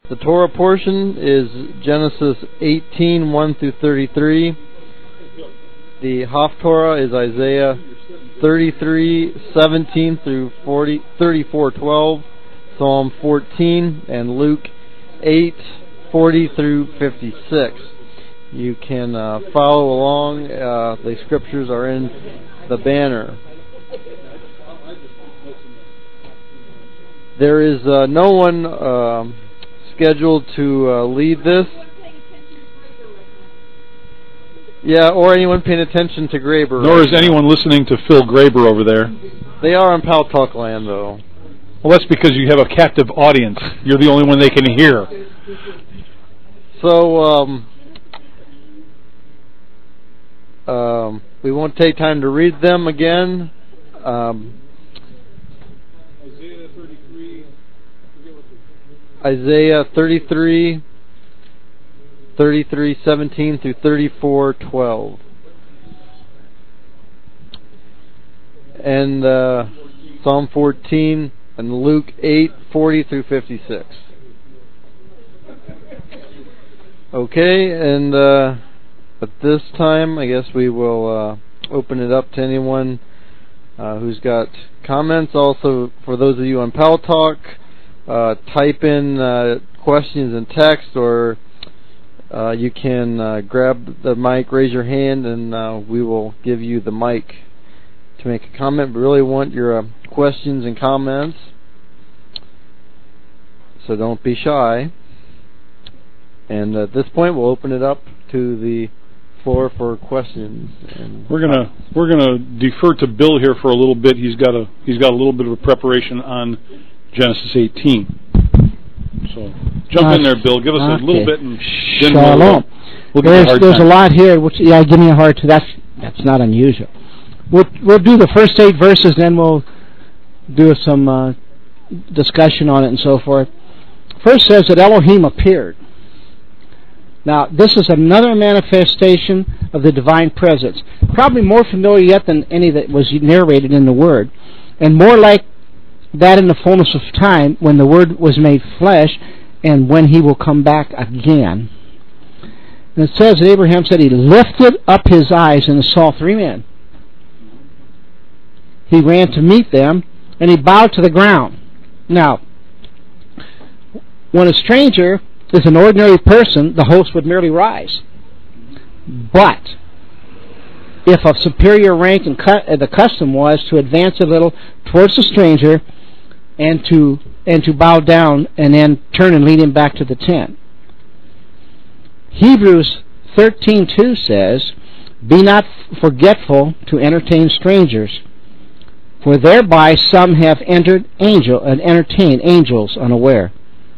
The Torah portion is Genesis 18, 1 through 33. The Haftorah is Isaiah 33, 17 through 34, 12, Psalm 14, and Luke 8, 40 through 56. You can follow along. The scriptures are in the banner. There is no one scheduled to lead this. Yeah, or anyone paying attention to Graber. Nor is anyone listening to Phil Graber over there. They are on Pal Talk land, though. Well, that's because you have a captive audience. You're the only one they can hear. So, we won't take time to read them again. Isaiah 33, 17 through 34, 12. And Psalm 14 and Luke 8, 40 through 56. Okay, and at this time, I guess we will open it up to anyone who's got comments. Also, for those of you on Pal Talk, type in questions in text, or you can grab the mic, raise your hand, and we will give you the mic to make a comment. We really want your questions and comments, so don't be shy. And at this point, we'll open it up to the floor for questions. And we're gonna defer to Bill here for a little bit. He's got a little bit of a preparation on Genesis 18. So jump in there, Bill. Give us a little bit, and then we'll there's a lot here. Which give me a hard time. That's not unusual. We'll do the first 8 verses, then we'll do some discussion on it and so forth. First says that Elohim appeared. Now, this is another manifestation of the divine presence. Probably more familiar yet than any that was narrated in the Word, and more like that in the fullness of time, when the Word was made flesh, and when He will come back again. And it says that Abraham said He lifted up His eyes and saw 3 men. He ran to meet them, and He bowed to the ground. Now, when a stranger is an ordinary person, the host would merely rise. But if of superior rank and the custom was to advance a little towards the stranger and to bow down and then turn and lead him back to the tent. Hebrews 13:2 says, "Be not forgetful to entertain strangers, for thereby some have entertained angels unaware."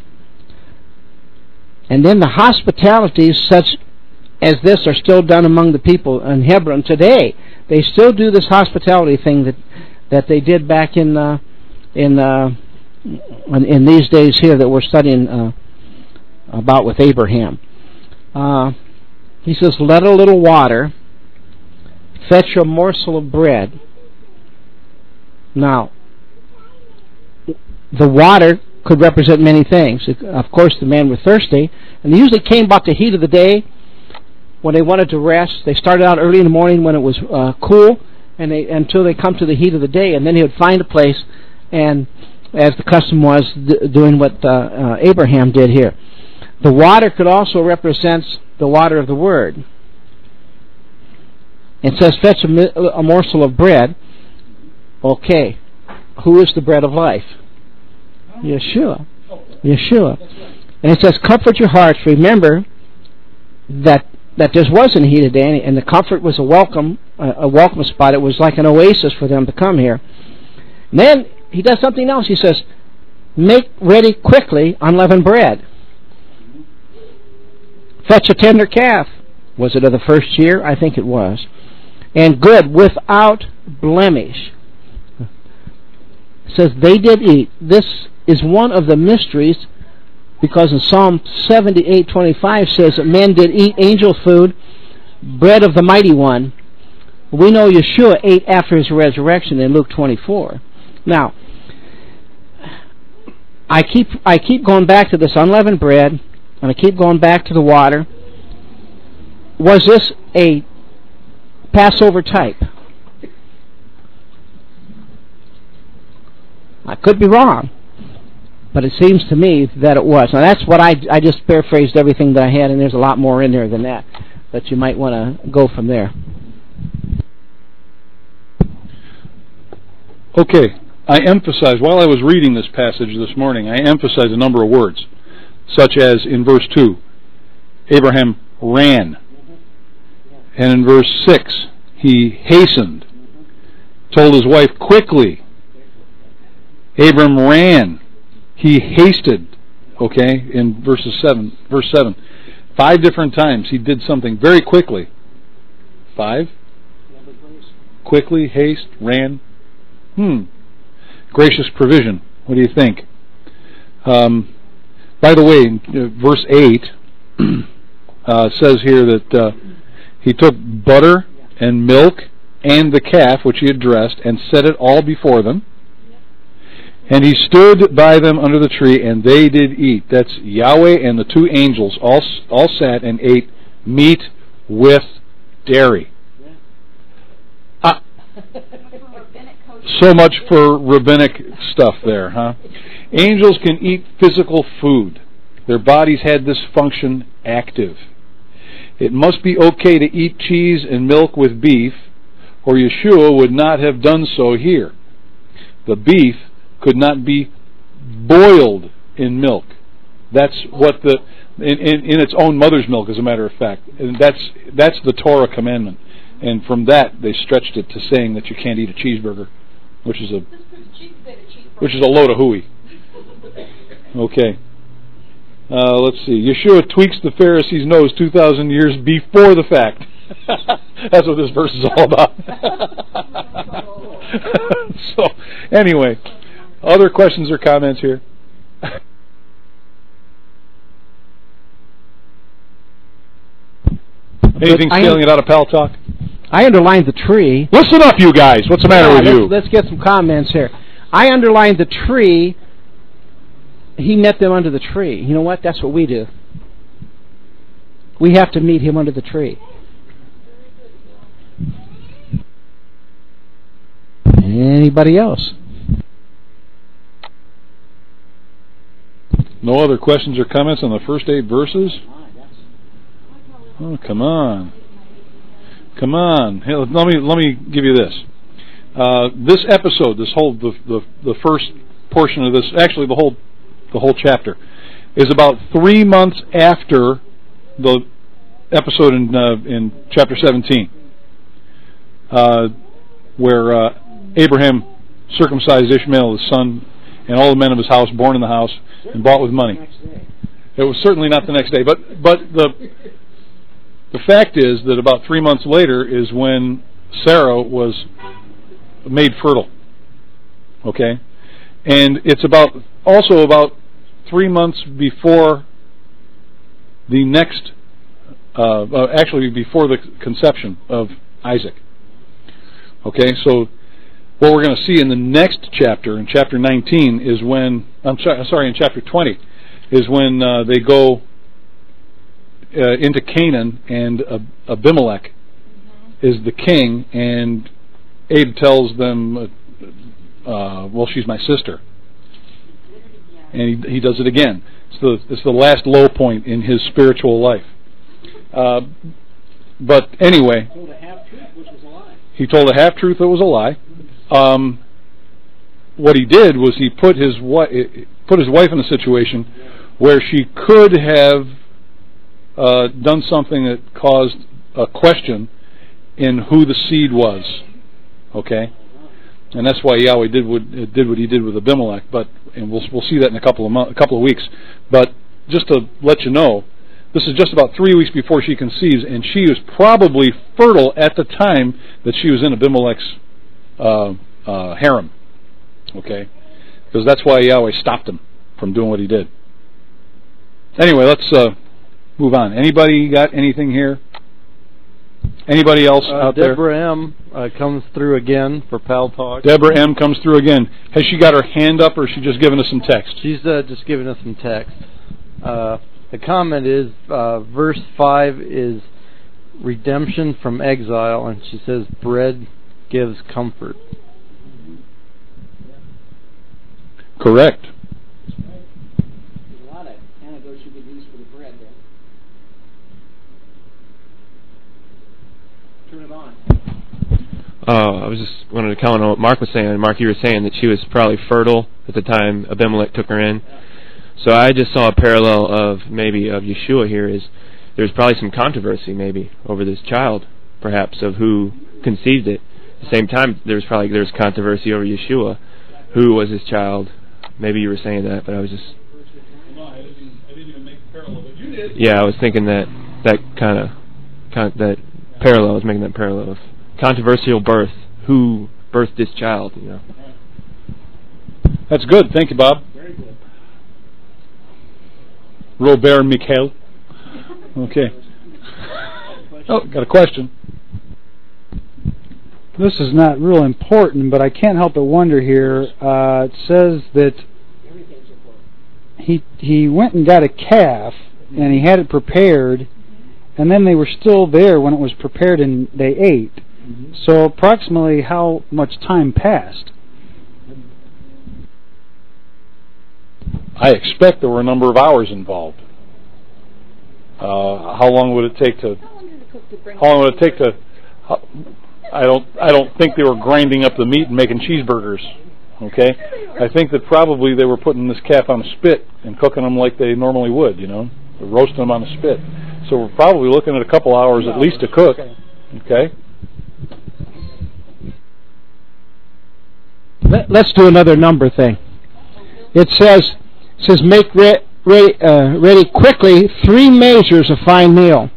And then the hospitalities such as this are still done among the people in Hebron today. They still do this hospitality thing that they did back in these days here that we're studying about with Abraham. He says, "Let a little water fetch a morsel of bread." Now, the water could represent many things. Of course, the men were thirsty, and they usually came about the heat of the day when they wanted to rest. They started out early in the morning when it was cool, and until they come to the heat of the day, and then he would find a place, and as the custom was, doing what Abraham did here. The water could also represent the water of the Word. It says, "Fetch a morsel of bread." Okay, who is the bread of life? Yeshua. And it says, "Comfort your hearts." Remember that this wasn't a heated day, and the comfort was a welcome spot. It was like an oasis for them to come here. And then he does something else. He says, "Make ready quickly unleavened bread. Fetch a tender calf." Was it of the first year? I think it was. "And good, without blemish." It says they did eat. This is one of the mysteries, because in Psalm 78:25 says that men did eat angel food, bread of the mighty one. We know Yeshua ate after his resurrection in Luke 24. Now, I keep going back to this unleavened bread, and I keep going back to the water. Was this a Passover type? I could be wrong, but it seems to me that it was. Now that's what I just paraphrased everything that I had, and there's a lot more in there than that. But you might want to go from there. Okay, I emphasize, while I was reading this passage this morning, I emphasized a number of words, such as in verse 2, Abraham ran. And in verse 6, he hastened, told his wife quickly. Abram ran, he hasted, okay, in verse 7. 5 different times he did something very quickly. 5? Quickly, haste, ran. Gracious provision. What do you think? By the way, verse 8 says here that he took butter and milk and the calf which he had dressed and set it all before them. And he stood by them under the tree, and they did eat. That's Yahweh and the 2 angels all sat and ate meat with dairy. So much for rabbinic stuff there, huh? Angels can eat physical food. Their bodies had this function active. It must be okay to eat cheese and milk with beef, or Yeshua would not have done so here. The beef could not be boiled in milk. That's what in its own mother's milk, as a matter of fact. And that's the Torah commandment. And from that, they stretched it to saying that you can't eat a cheeseburger, which is a load of hooey. Okay. Let's see. Yeshua tweaks the Pharisees' nose 2,000 years before the fact. That's what this verse is all about. So, anyway, other questions or comments here? Anything stealing it out of Pal Talk? I underlined the tree. Listen up, you guys. What's the matter with you? Let's get some comments here. I underlined the tree. He met them under the tree. You know what? That's what we do. We have to meet him under the tree. Anybody else? No other questions or comments on the first 8 verses? Oh, come on. Come on. Hey, let me give you this. This episode, the first portion of this, actually the whole chapter, is about 3 months after the episode in chapter 17, where Abraham circumcised Ishmael, his son, and all the men of his house, born in the house, and bought with money. It was certainly not the next day, but the fact is that about 3 months later is when Sarah was made fertile. Okay? And it's also about 3 months before the next, actually before the conception of Isaac. Okay, so what we're going to see in the next chapter, in chapter 19, is when, in chapter 20, is when they go into Canaan, and Abimelech is the king, and Abe tells them, well, she's my sister. And he does it again. It's the last low point in his spiritual life. But anyway, he told a half-truth that was a lie. What he did was he put his wife in a situation where she could have done something that caused a question in who the seed was. Okay, and that's why Yahweh did what he did with Abimelech. And we'll see that in a couple of weeks. But just to let you know, this is just about 3 weeks before she conceives, and she was probably fertile at the time that she was in Abimelech's harem. Okay, because that's why Yahweh stopped him from doing what he did. Anyway, let's move on. Anybody got anything here? Anybody else out there? Deborah M. comes through again for Pal Talk. Deborah M. comes through again. Has she got her hand up, or is she just giving us some text? She's just giving us some text. The comment is, verse 5 is redemption from exile, and she says, bread gives comfort. Correct. There's a lot of anecdotes you could use for the bread there. Turn it on. I was just wanted to comment on what Mark was saying. Mark, you were saying that she was probably fertile at the time Abimelech took her in. So I just saw a parallel of Yeshua here is there's probably some controversy maybe over this child, perhaps, of who conceived it. At the same time, there's controversy over Yeshua, who was his child. Maybe you were saying that, but I was just... No, I didn't even make the parallel, but you did. Yeah, I was thinking that parallel, I was making that parallel of controversial birth, who birthed this child, you know. That's good. Thank you, Bob. Very good. Robert Mikhail. Okay. Oh, got a question. This is not real important, but I can't help but wonder here. It says that he went and got a calf, and he had it prepared, and then they were still there when it was prepared and they ate. Mm-hmm. So approximately how much time passed? I expect there were a number of hours involved. How long would it take to? How long would it take to? I don't think they were grinding up the meat and making cheeseburgers. Okay, I think that probably they were putting this calf on a spit and cooking them like they normally would. You know, roasting them on a spit. So we're probably looking at a couple hours at least to cook. Okay. Let's do another number thing. It says make ready quickly 3 measures of fine meal.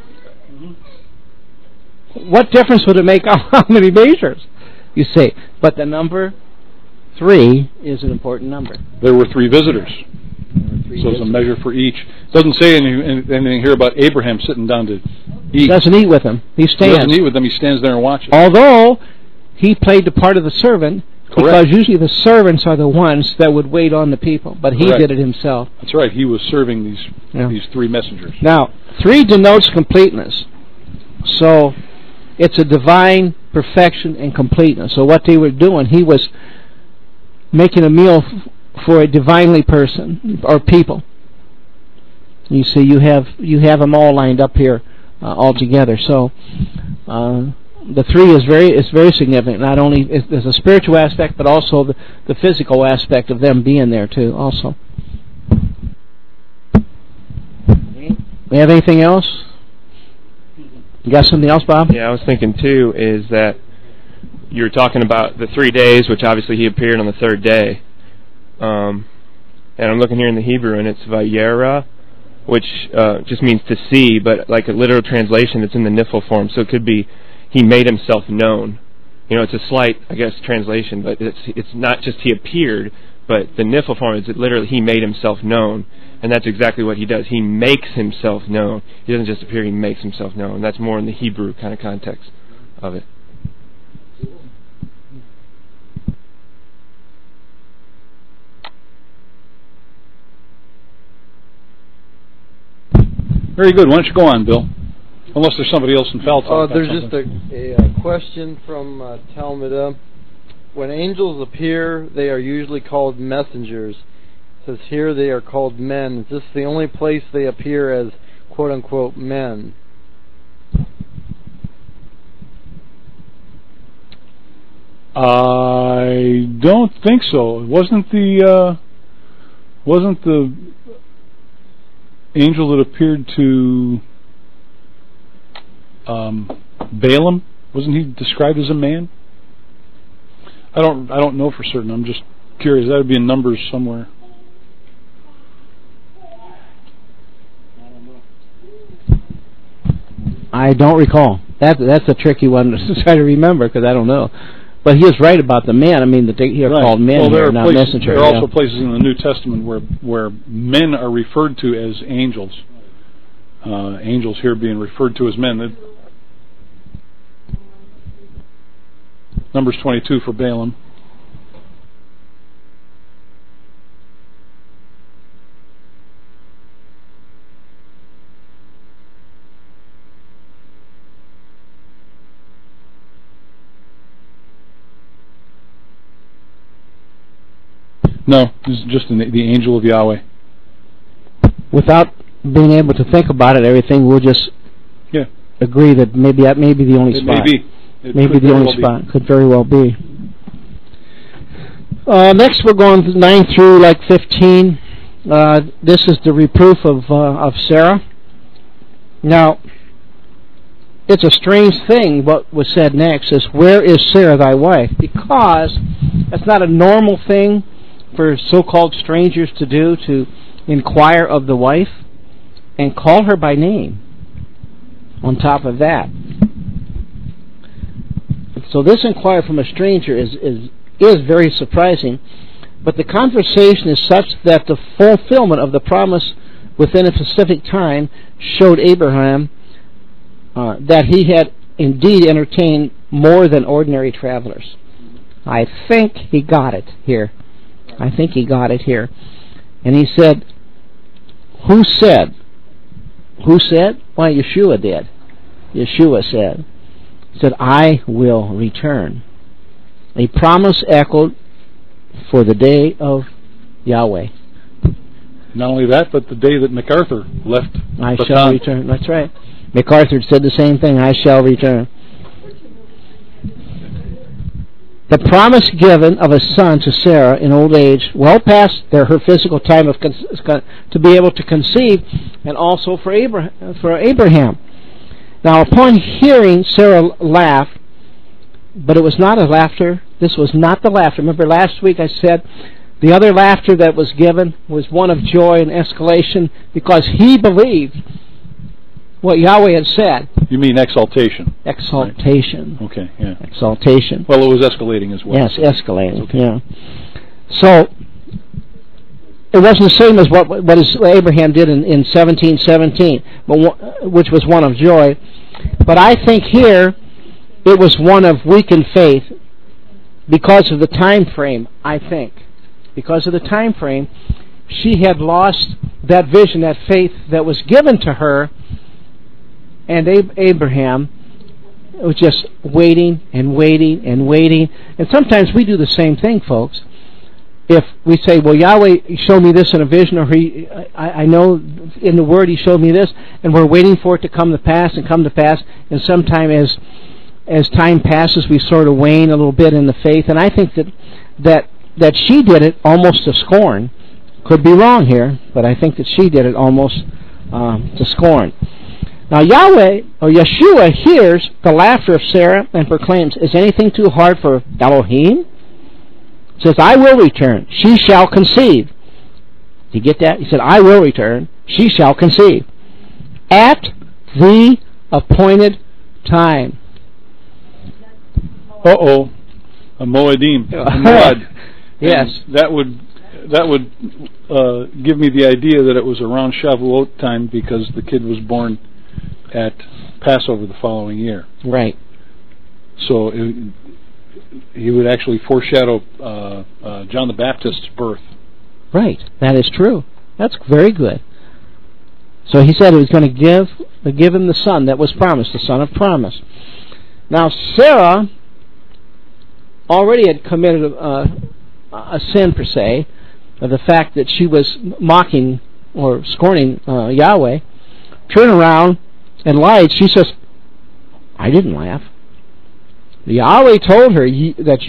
What difference would it make how many measures? You say, but the number 3 is an important number. There were 3 visitors. So it's a measure for each. It doesn't say anything here about Abraham sitting down to eat. He doesn't eat with them. He stands. He doesn't eat with them. He stands there and watches. Although he played the part of the servant, correct, because usually the servants are the ones that would wait on the people, but he correct, did it himself. That's right. He was serving these 3 messengers. Now, 3 denotes completeness. So it's a divine perfection and completeness. So what they were doing, he was making a meal for a divinely person or people. You see, you have them all lined up here all together. So the 3 is very significant. Not only there's a spiritual aspect, but also the physical aspect of them being there too. Also, we have anything else? You got something else, Bob? Yeah, I was thinking too is that you were talking about the 3 days, which obviously he appeared on the 3rd day. And I'm looking here in the Hebrew, and it's Vayera, which just means to see, but like a literal translation, it's in the Nifl form, so it could be he made himself known. You know, it's a slight, I guess, translation, but it's not just he appeared, but the Nifl form is literally he made himself known, and that's exactly what he does. He makes himself known. He doesn't just appear; he makes himself known. And that's more in the Hebrew kind of context of it. Very good. Why don't you go on, Bill? Unless there's somebody else in Foul Talk. There's just a question from Talmudah. When angels appear, they are usually called messengers. It says here they are called men. Is this the only place they appear as quote-unquote men? I don't think so. Wasn't the angel that appeared to Balaam, wasn't he described as a man? I don't know for certain. I'm just curious. That would be in Numbers somewhere. I don't recall. That's a tricky one to try to remember because I don't know. But he is right about the men. I mean, that they are called men here, not messengers. There are also places in the New Testament where men are referred to as angels. Angels here being referred to as men. Numbers 22 for Balaam. No, this is just the angel of Yahweh. Without being able to think about it, everything, we'll just agree that maybe that may be the only spot. Maybe the only spot. Could very well be. Next, we're going 9 through 15. This is the reproof of Sarah. Now, it's a strange thing what was said next is, where is Sarah thy wife? Because that's not a normal thing for so-called strangers to do, to inquire of the wife and call her by name on top of that. So this inquiry from a stranger is very surprising, but the conversation is such that the fulfillment of the promise within a specific time showed Abraham that he had indeed entertained more than ordinary travelers. I think he got it here. And he said, who said? Why, Yeshua did. Yeshua said, I will return. A promise echoed for the day of Yahweh. Not only that, but the day that MacArthur left. I shall return. That's right. MacArthur said the same thing. I shall return. The promise given of a son to Sarah in old age, well past her physical time of to be able to conceive, and also for Abraham. Now, upon hearing Sarah laugh, but it was not a laughter. This was not the laughter. Remember last week I said the other laughter that was given was one of joy and escalation because he believed what Yahweh had said. You mean exaltation? Exaltation. Right. Okay, yeah. Exaltation. Well, it was escalating as well. Yes, escalating, okay. Yeah. So, it wasn't the same as what Abraham did in 1717, which was one of joy. But I think here, it was one of weakened faith because of the time frame, I think. Because of the time frame, she had lost that vision, that faith that was given to her, and Abraham was just waiting and waiting and waiting. And sometimes we do the same thing, folks. If we say, well, Yahweh showed me this in a vision, or I know in the Word He showed me this, and we're waiting for it to come to pass, and sometime as time passes, we sort of wane a little bit in the faith. And I think that she did it almost to scorn. Could be wrong here, but I think that she did it almost to scorn. Now Yahweh, or Yeshua, hears the laughter of Sarah and proclaims, is anything too hard for Elohim? Says, I will return. She shall conceive. Do you get that? He said, I will return. She shall conceive. At the appointed time. A Moedim. A Moed. Yes. And that would give me the idea that it was around Shavuot time because the kid was born at Passover the following year. Right. So he would actually foreshadow John the Baptist's birth. Right. That is true. That's very good. So he said he was going to give him the son that was promised, the son of promise. Now Sarah already had committed a sin, per se, of the fact that she was mocking or scorning Yahweh. Turn around and lied. She says, I didn't laugh. Yahweh told her that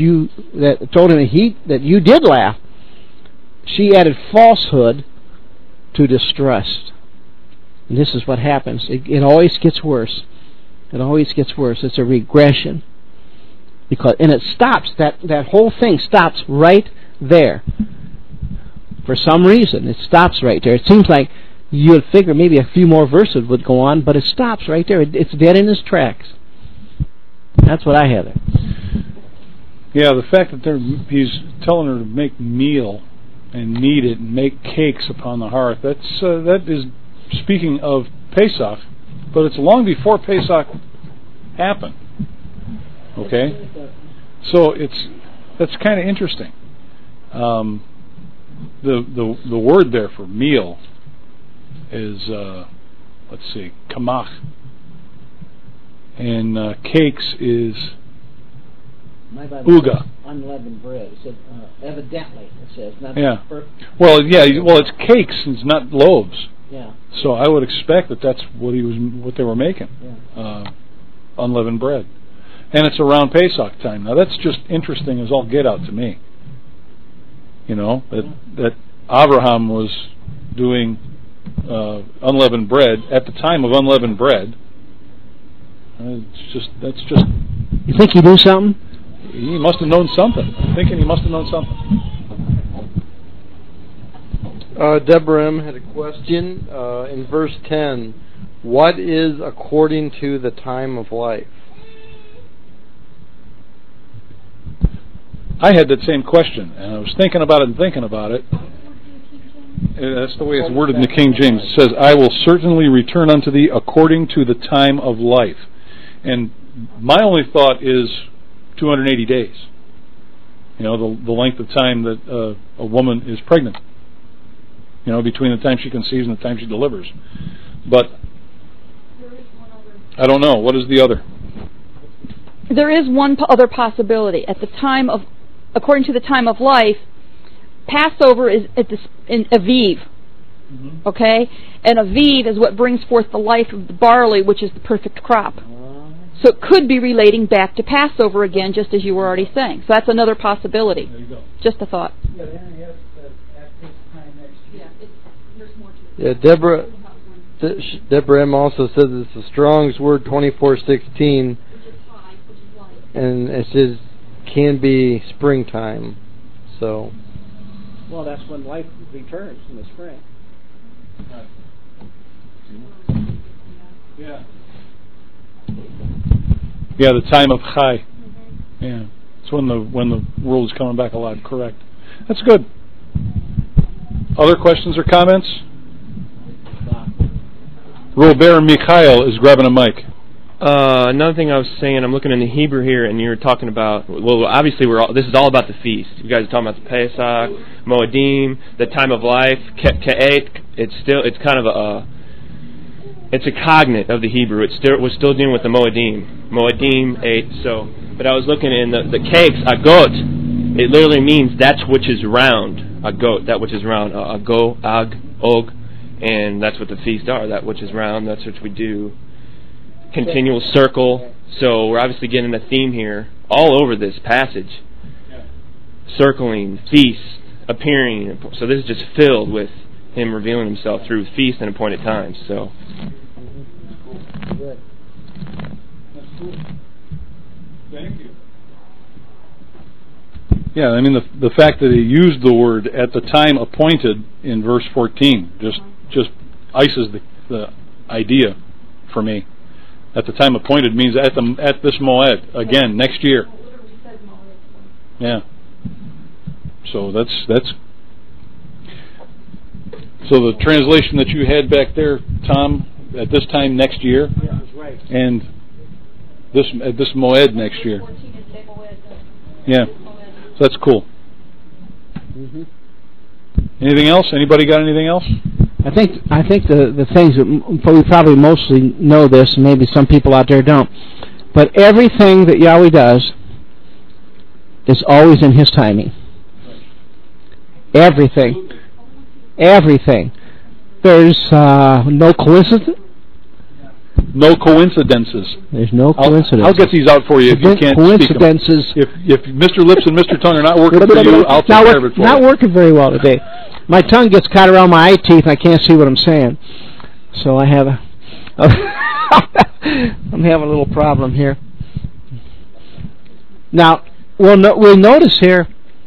you did laugh. She added falsehood to distrust. And this is what happens. It always gets worse. It always gets worse. It's a regression. And it stops, that whole thing stops right there. For some reason, it stops right there. It seems like you would figure maybe a few more verses would go on, but it stops right there. It's dead in its tracks. That's what I have there. Yeah, the fact that he's telling her to make meal and knead it and make cakes upon the hearth, that is speaking of Pesach, but it's long before Pesach happened. Okay? So that's kind of interesting. The word there for meal is let's see, kamach, and cakes is uga. Unleavened bread. It said, evidently, it says. Not yeah. Well, it's cakes. It's not loaves. Yeah. So I would expect that's what they were making. Yeah. Unleavened bread, and it's around Pesach time. Now that's just interesting as all get out to me. That Abraham was doing unleavened bread at the time of unleavened bread. That's just. You think he knew something? He must have known something. I'm thinking he must have known something. Deborah M. had a question in verse 10. What is according to the time of life? I had that same question, and I was thinking about it. That's the way it's worded in the King James. It says, I will certainly return unto thee according to the time of life. And my only thought is 280 days. The length of time that a woman is pregnant. Between the time she conceives and the time she delivers. But I don't know. What is the other? There is one other possibility. According to the time of life, Passover is in Aviv. Mm-hmm. Okay? And Aviv is what brings forth the life of the barley, which is the perfect crop. So it could be relating back to Passover again, just as you were already saying. So that's another possibility. There you go. Just a thought. Yeah, Deborah M. also says it's the Strong's Word 2416, and it says can be springtime. So. Well, that's when life returns in the spring. Yeah. Yeah, the time of Chai. Yeah, it's when the world is coming back alive. Correct. That's good. Other questions or comments? Robert Mikhail is grabbing a mic. Another thing I was saying, I'm looking in the Hebrew here, and you were talking about. Well, obviously, this is all about the feast. You guys are talking about the Pesach, Moedim, the time of life, Ka'et. It's kind of it's a cognate of the Hebrew. We're still dealing with the Moedim 8. So, but I was looking in the cakes, agot. It literally means that which is round. Agot, that which is round. Ago, ag, og, and that's what the feasts are. That which is round. That's what we do. Continual circle. So we're obviously getting a theme here all over this passage. Circling, feast, appearing. So this is just filled with Him revealing Himself through feast and appointed times. So. Thank you. Yeah, I mean the fact that He used the word at the time appointed in verse 14 just ices the idea for me. At the time appointed means at this Moed again next year. Yeah. So that's so the translation that you had back there, Tom, at this time next year, yeah, that's right. And at this Moed next year. Yeah. So that's cool. Mm-hmm. Anything else? Anybody got anything else? I think the things that we probably mostly know this, and maybe some people out there don't, but everything that Yahweh does is always in His timing. Everything. There's no coincidence. No coincidences. There's no coincidence. I'll get these out for you if you can't coincidences. Speak them. If Mr. Lips and Mr. Tongue are not working for you, I'll take care of it for you. Not working very well today. My tongue gets caught around my eye teeth, and I can't see what I'm saying. So I have I'm having a little problem here. Now, we'll notice here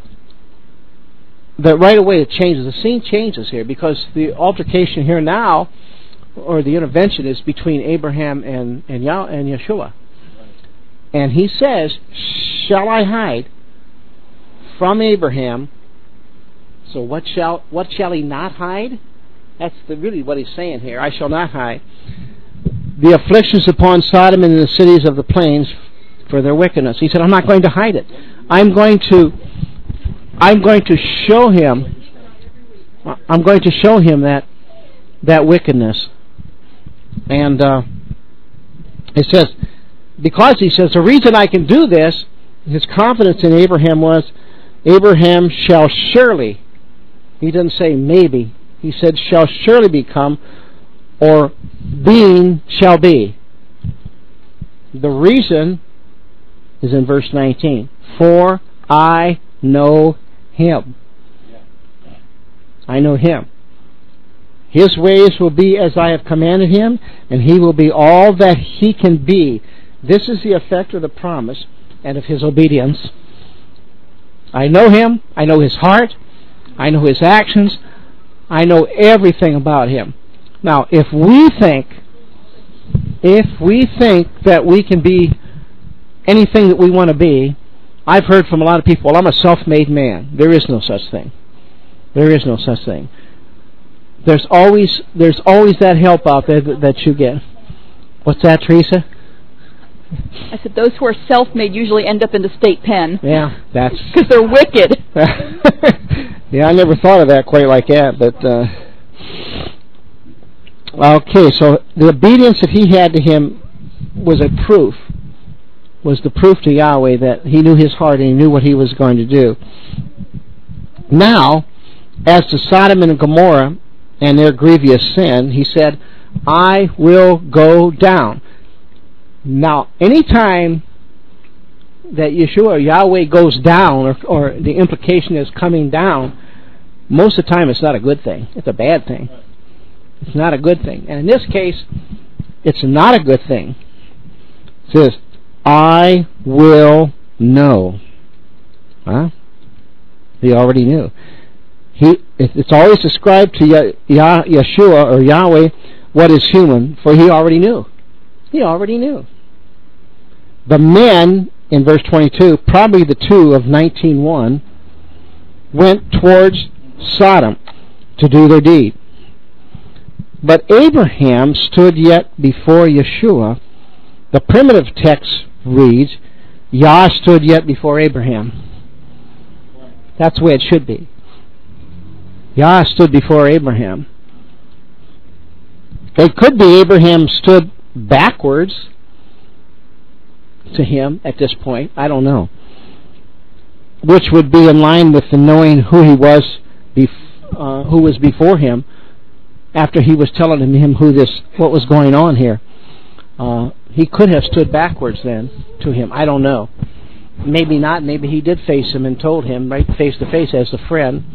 that right away it changes. The scene changes here because the altercation here now, or the intervention, is between Abraham and Yeshua. And he says, "Shall I hide from Abraham? So what shall he not hide?" That's really what he's saying here. I shall not hide the afflictions upon Sodom and the cities of the plains for their wickedness. He said, I'm not going to hide it. I'm going to show him that wickedness. And it says, because he says, the reason I can do this, his confidence in Abraham was, Abraham shall surely, he didn't say maybe, he said shall surely become, or being shall be. The reason is in verse 19. For I know him. I know him. His ways will be as I have commanded him, and he will be all that he can be. This is the effect of the promise and of his obedience. I know him. I know his heart. I know his actions. I know everything about him. Now, if we think that we can be anything that we want to be, I've heard from a lot of people, well, I'm a self-made man. There is no such thing. There is no such thing. There's always that help out there that you get. What's that, Teresa? I said those who are self-made usually end up in the state pen. Yeah, that's because they're wicked. Yeah, I never thought of that quite like that, but okay. So the obedience that he had to him was the proof to Yahweh that he knew his heart and he knew what he was going to do. Now, as to Sodom and Gomorrah and their grievous sin, he said, I will go down. Now, anytime that Yeshua or Yahweh goes down, or the implication is coming down, most of the time it's not a good thing. It's a bad thing. It's not a good thing. And in this case, it's not a good thing. It says, I will know. Huh? He already knew. It's always described to Yeshua or Yahweh what is human, for he already knew. He already knew. The men, in verse 22, probably the two of 19:1, went towards Sodom to do their deed. But Abraham stood yet before Yeshua. The primitive text reads, Yah stood yet before Abraham. That's the way it should be. Yah stood before Abraham. It could be Abraham stood backwards to him at this point. I don't know. Which would be in line with the knowing who he was, who was before him, after he was telling him what was going on here. He could have stood backwards then to him. I don't know. Maybe not. Maybe he did face him and told him right face to face as a friend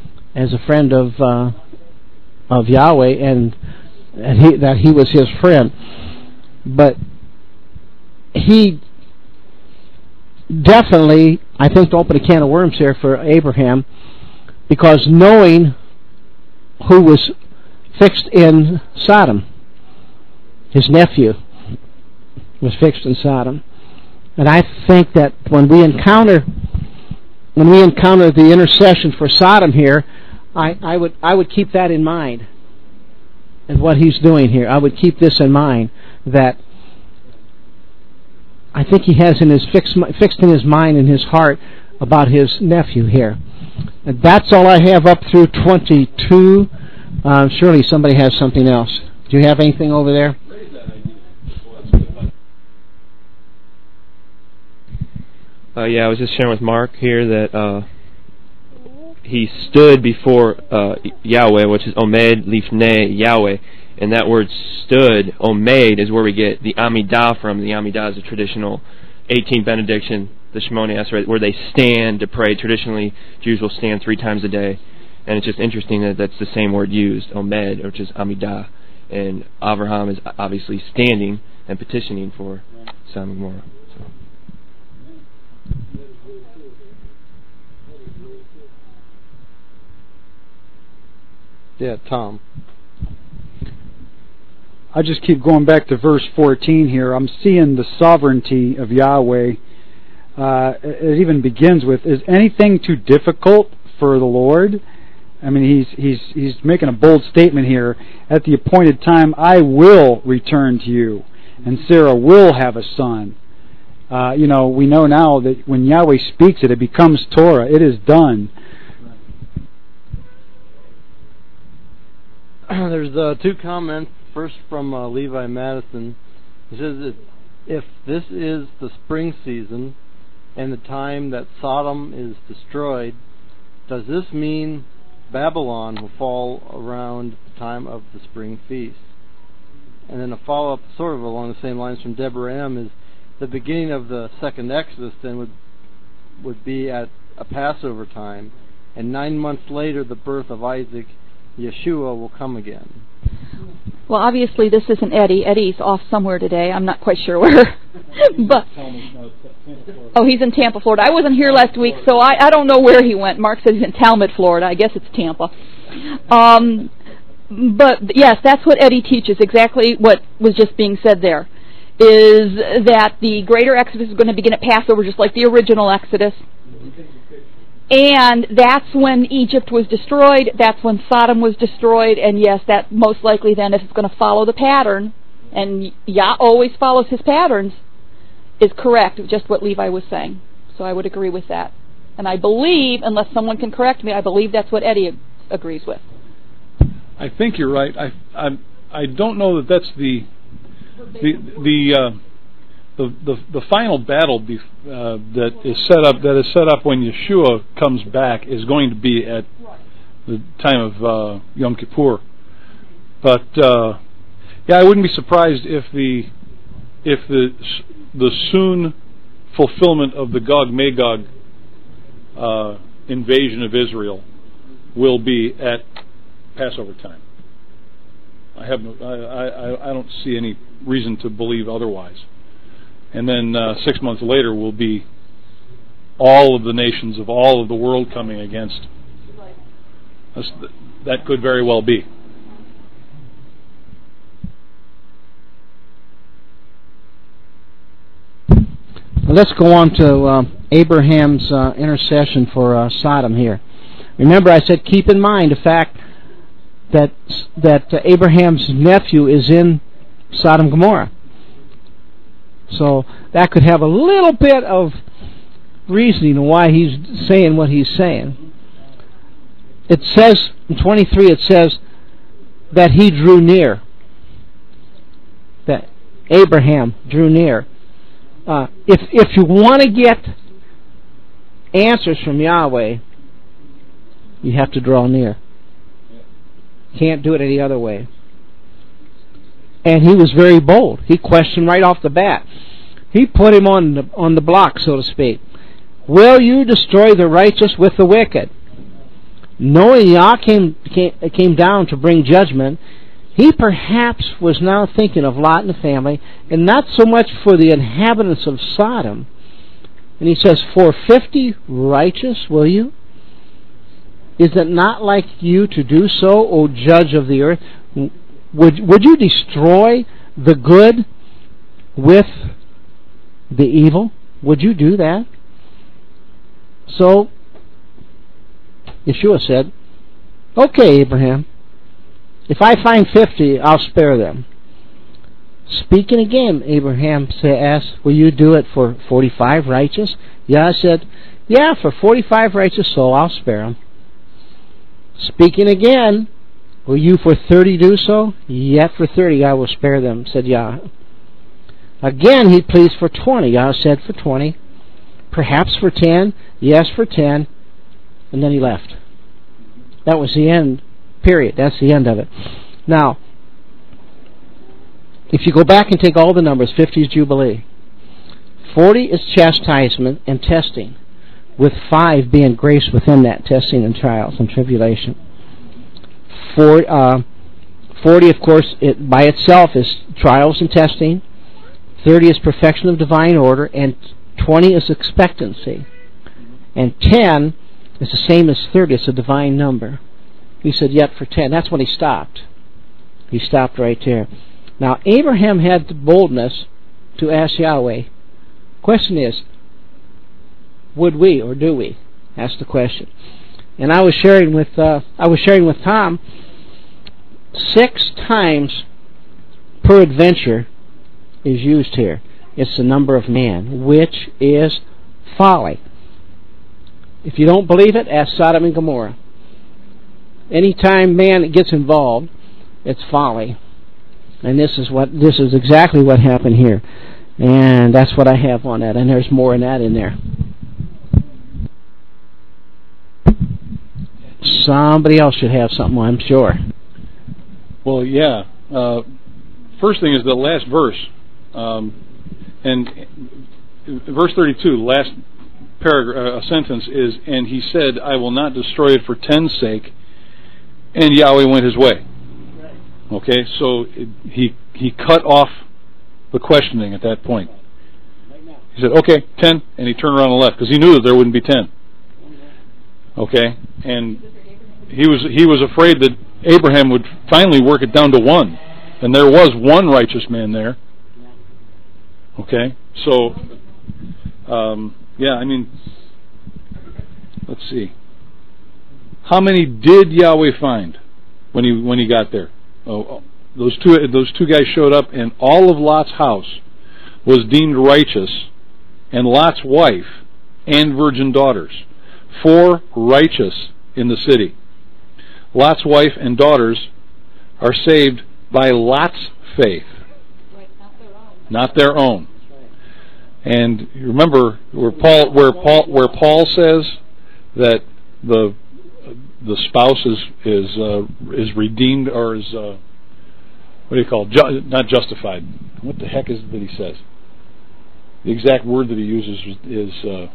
of Yahweh, and that he was his friend. But he definitely, I think, to open a can of worms here for Abraham, because knowing who was fixed in Sodom, his nephew was fixed in Sodom. And I think that when we encounter the intercession for Sodom here, I would keep that in mind, and what he's doing here. I would keep this in mind, that I think he has fixed in his mind and his heart about his nephew here. And that's all I have up through 22. Surely somebody has something else. Do you have anything over there? Yeah, I was just sharing with Mark here that he stood before Yahweh, which is Omed Lifnei Yahweh. And that word stood, Omed, is where we get the Amidah from. The Amidah is a traditional 18th benediction, the Shemoni Esrei, where they stand to pray. Traditionally, Jews will stand 3 times a day. And it's just interesting that that's the same word used, Omed, which is Amidah. And Avraham is obviously standing and petitioning for Sodom and Gomorrah. Yeah, Tom. I just keep going back to verse 14 here. I'm seeing the sovereignty of Yahweh. It even begins with, is anything too difficult for the Lord? I mean, he's making a bold statement here. At the appointed time, I will return to you, and Sarah will have a son. We know now that when Yahweh speaks it becomes Torah. It is done. There's two comments. First from Levi Madison. He says, if this is the spring season and the time that Sodom is destroyed, does this mean Babylon will fall around the time of the spring feast? And then a follow-up sort of along the same lines from Deborah M. is the beginning of the second Exodus then would be at a Passover time, and 9 months later the birth of Isaac, Yeshua, will come again. Well, obviously this isn't Eddie. Eddie's off somewhere today. I'm not quite sure where. But he's in Tampa, Florida. I wasn't here last week, so I don't know where he went. Mark says he's in Talmud, Florida. I guess it's Tampa. But yes, that's what Eddie teaches, exactly what was just being said there, is that the greater Exodus is going to begin at Passover, just like the original Exodus. And that's when Egypt was destroyed, that's when Sodom was destroyed, and yes, that most likely then, if it's going to follow the pattern, and Yah always follows his patterns, is correct, just what Levi was saying. So I would agree with that. And I believe, unless someone can correct me, I believe that's what Eddie agrees with. I think you're right. I don't know that that's the final battle that is set up when Yeshua comes back is going to be at the time of Yom Kippur. But I wouldn't be surprised if the soon fulfillment of the Gog-Magog invasion of Israel will be at Passover time. I don't see any reason to believe otherwise. And then 6 months later will be all of the nations of all of the world coming against. That could very well be. Let's go on to Abraham's intercession for Sodom here. Remember, I said keep in mind the fact that Abraham's nephew is in Sodom and Gomorrah. So that could have a little bit of reasoning why he's saying what he's saying. It says in 23, it says that he drew near. That Abraham drew near. If you want to get answers from Yahweh, you have to draw near. Can't do it any other way. And he was very bold. He questioned right off the bat. He put him on the block, so to speak. Will you destroy the righteous with the wicked? Knowing Yah came down to bring judgment, he perhaps was now thinking of Lot and the family, and not so much for the inhabitants of Sodom. And he says, for 50 righteous, will you? Is it not like you to do so, O judge of the earth? Would you destroy the good with the evil? Would you do that? So, Yeshua said, okay, Abraham, if I find 50, I'll spare them. Speaking again, Abraham asked, will you do it for 45 righteous? Yah said, yeah, for 45 righteous souls, I'll spare them. Speaking again, will you for 30 do so? Yet for 30 I will spare them, said Yah. Again he pleads for 20. Yah said for 20. Perhaps for 10. Yes, for 10. And then he left. That was the end. Period. That's the end of it. Now, if you go back and take all the numbers, 50 is Jubilee. 40 is chastisement and testing, with 5 being grace within that testing and trials and tribulation. 40, of course, by itself is trials and testing. 30 is perfection of divine order, and 20 is expectancy. And 10 is the same as 30. It's a divine number. He said, yet for 10. That's when he stopped. He stopped right there. Now, Abraham had the boldness to ask Yahweh. Question is, would we or do we? That's the question. And I was sharing with Tom, 6 times per adventure is used here. It's the number of man, which is folly. If you don't believe it, ask Sodom and Gomorrah. Anytime man gets involved, it's folly. And this is exactly what happened here. And that's what I have on that. And there's more than that in there. Somebody else should have something, I'm sure. Well, yeah. First thing is the last verse. And verse 32, last paragraph, sentence is, and he said, I will not destroy it for 10's sake. And Yahweh went his way. Okay, so he cut off the questioning at that point. He said, okay, 10, and he turned around and left, because he knew that there wouldn't be 10. Okay, and he was afraid that Abraham would finally work it down to 1, and there was one righteous man there. Okay, so yeah, I mean, let's see. How many did Yahweh find when he got there? Those two guys showed up, and all of Lot's house was deemed righteous, and Lot's wife and virgin daughters. 4 righteous in the city. Lot's wife and daughters are saved by Lot's faith, not their own. And you remember where Paul says that the spouse is redeemed, or is what do you call it? Not justified. What the heck is it that he says? The exact word that he uses is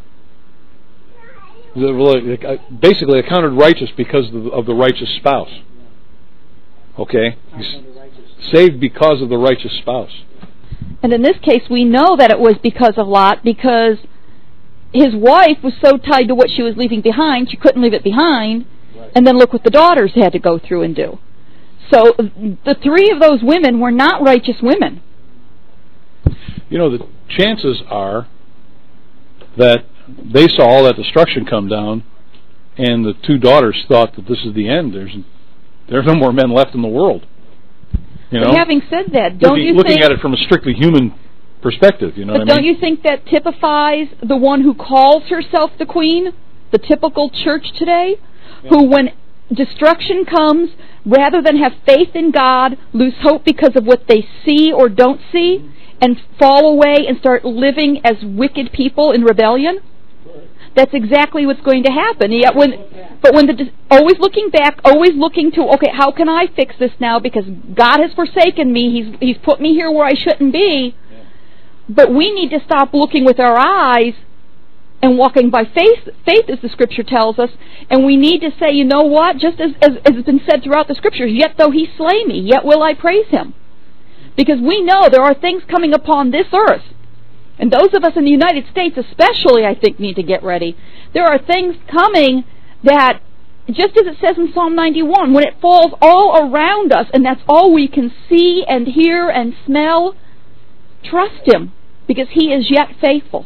basically accounted righteous because of the righteous spouse. Okay, he's saved because of the righteous spouse. And in this case, we know that it was because of Lot, because his wife was so tied to what she was leaving behind, she couldn't leave it behind. Right. And then look what the daughters had to go through and do. So the 3 of those women were not righteous women. You know, the chances are that they saw all that destruction come down, and the 2 daughters thought that this is the end. There's no more men left in the world. You know? But having said that, don't you looking think, at it from a strictly human perspective, you know what I mean? But don't you think that typifies the one who calls herself the queen, the typical church today, who when destruction comes, rather than have faith in God, lose hope because of what they see or don't see, and fall away and start living as wicked people in rebellion? That's exactly what's going to happen. Yet always looking back, always looking to, okay, how can I fix this now? Because God has forsaken me. He's put me here where I shouldn't be. Yeah. But we need to stop looking with our eyes and walking by faith, as the Scripture tells us. And we need to say, you know what? Just as has been said throughout the Scriptures, yet though he slay me, yet will I praise him. Because we know there are things coming upon this earth. And those of us in the United States especially, I think, need to get ready. There are things coming that, just as it says in Psalm 91, when it falls all around us, and that's all we can see and hear and smell, trust him, because he is yet faithful.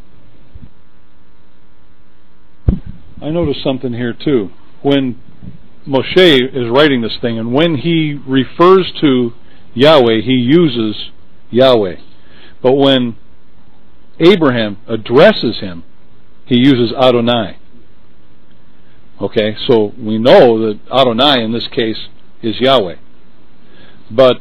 I noticed something here, too. When Moshe is writing this thing, and when he refers to Yahweh, he uses Yahweh. But when Abraham addresses him, he uses Adonai. Okay, so we know that Adonai in this case is Yahweh. But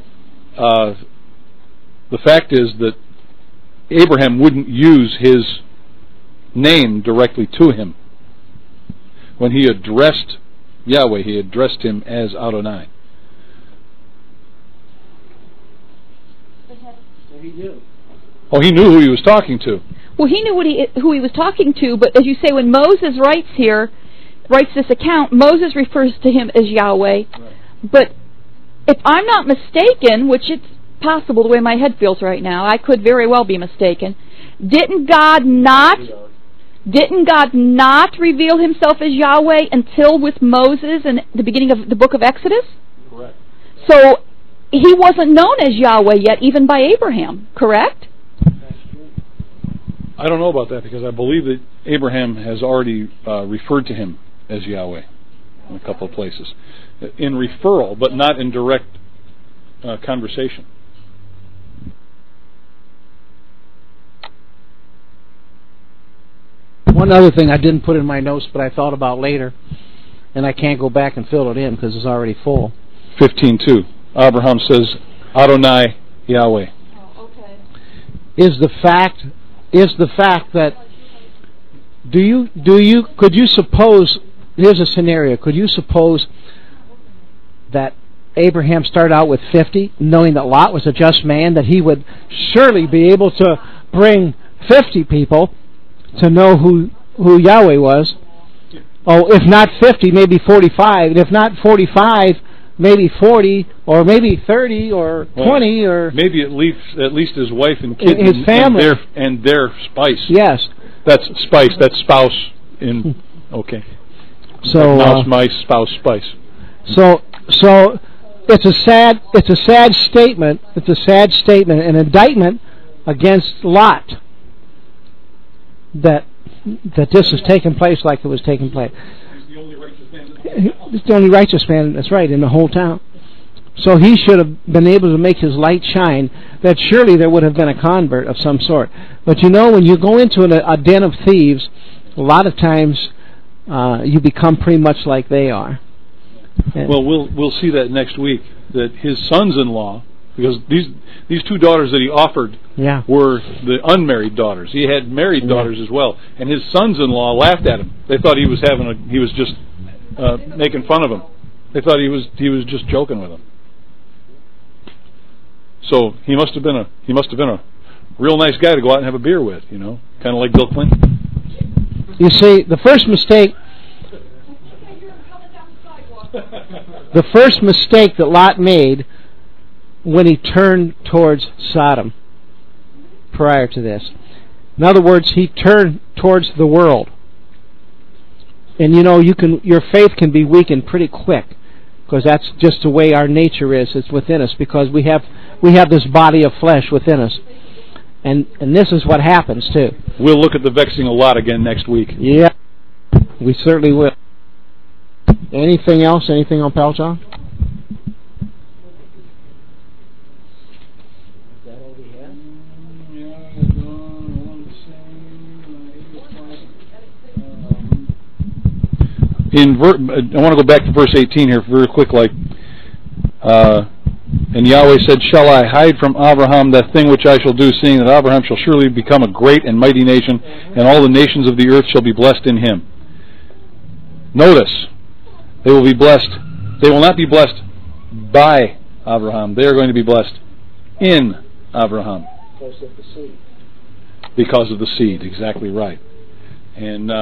the fact is that Abraham wouldn't use his name directly to him. When he addressed Yahweh, he addressed him as Adonai. Oh, he knew who he was talking to. Well, he knew who he was talking to, but as you say, when Moses writes this account, Moses refers to him as Yahweh. Right. But if I'm not mistaken, which it's possible the way my head feels right now, I could very well be mistaken, didn't God not reveal himself as Yahweh until with Moses in the beginning of the book of Exodus? Correct. So he wasn't known as Yahweh yet, even by Abraham, correct? I don't know about that, because I believe that Abraham has already referred to him as Yahweh in a couple of places. In referral, but not in direct conversation. One other thing I didn't put in my notes, but I thought about later, and I can't go back and fill it in because it's already full. 15:2. Abraham says, Adonai Yahweh. Oh, okay. Is the fact that could you suppose, here's a scenario, could you suppose that Abraham started out with 50, knowing that Lot was a just man, that he would surely be able to bring 50 people to know who Yahweh was? Oh, if not 50, maybe 45. And if not 45, maybe 40, or maybe 30, or 20, or maybe at least his wife and kids, his family, and their spice. Yes, that's spice. That's spouse. Okay. So mouse, mice, spouse, spice. So it's a sad statement. It's a sad statement, an indictment against Lot that this is taking place like it was taking place. He's the only righteous man. He's the only righteous man, that's right, in the whole town. So he should have been able to make his light shine, that surely there would have been a convert of some sort. But you know, when you go into a den of thieves, a lot of times you become pretty much like they are. Well, we'll see that next week, that his sons-in-law, because these two daughters that he offered were the unmarried daughters. He had married daughters as well, and his sons-in-law laughed at him. They thought he was just making fun of him. They thought he was just joking with them. So he must have been a real nice guy to go out and have a beer with, kind of like Bill Clinton. You see, the first mistake that Lot made when he turned towards Sodom prior to this. In other words, he turned towards the world. And your faith can be weakened pretty quick, because that's just the way our nature is. It's within us, because we have this body of flesh within us. And this is what happens too. We'll look at the vexing a lot again next week. Yeah, we certainly will. Anything else? Anything on Pelton? I want to go back to verse 18 here very quick. And Yahweh said, "Shall I hide from Abraham that thing which I shall do, seeing that Abraham shall surely become a great and mighty nation, and all the nations of the earth shall be blessed in him." Notice, they will be blessed. They will not be blessed by Abraham. They are going to be blessed in Abraham. Because of the seed. Because of the seed, exactly right. And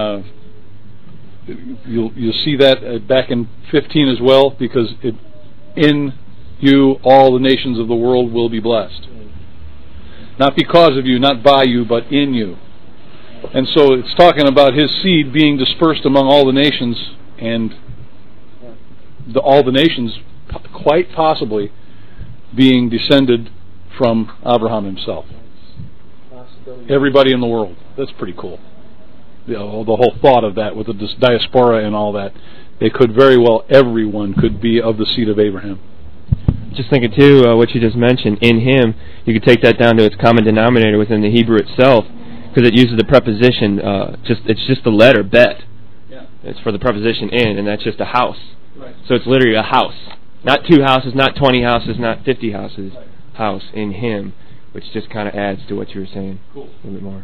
you'll see that back in 15 as well, because in you all the nations of the world will be blessed. Not because of you, not by you, but in you. And so it's talking about his seed being dispersed among all the nations, and all the nations quite possibly being descended from Abraham himself. Everybody in the world. That's pretty cool. The whole thought of that with the diaspora and all that. They could very well, everyone could be of the seed of Abraham. Just thinking too, what you just mentioned, in him, you could take that down to its common denominator within the Hebrew itself, because it uses the preposition, it's just the letter, bet. Yeah. It's for the preposition in, and that's just a house. Right. So it's literally a house. Not 2 houses, not 20 houses, not 50 houses. Right. House in him, which just kind of adds to what you were saying. Cool. A little bit more.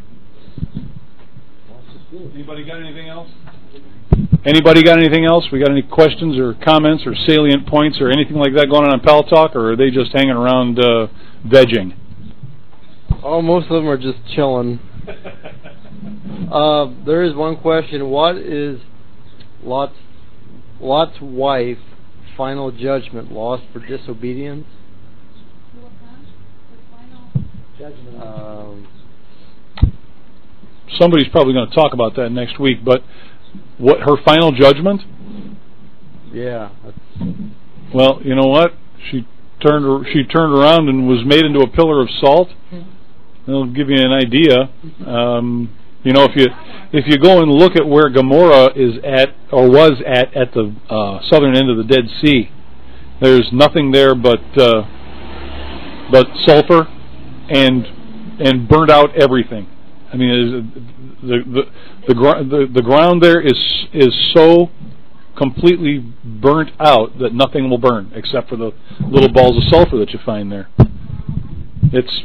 Anybody got anything else? Anybody got anything else? We got any questions or comments or salient points or anything like that going on Pal Talk, or are they just hanging around vegging? Oh, most of them are just chilling. There is one question. What is Lot's wife final judgment? Lost for disobedience? Somebody's probably going to talk about that next week, but what her final judgment? Yeah. Well, you know what? She turned around and was made into a pillar of salt. That'll give you an idea. If you go and look at where Gomorrah is at, or was at the southern end of the Dead Sea, there's nothing there but sulfur and burnt out everything. I mean, the ground there is so completely burnt out that nothing will burn except for the little balls of sulfur that you find there. It's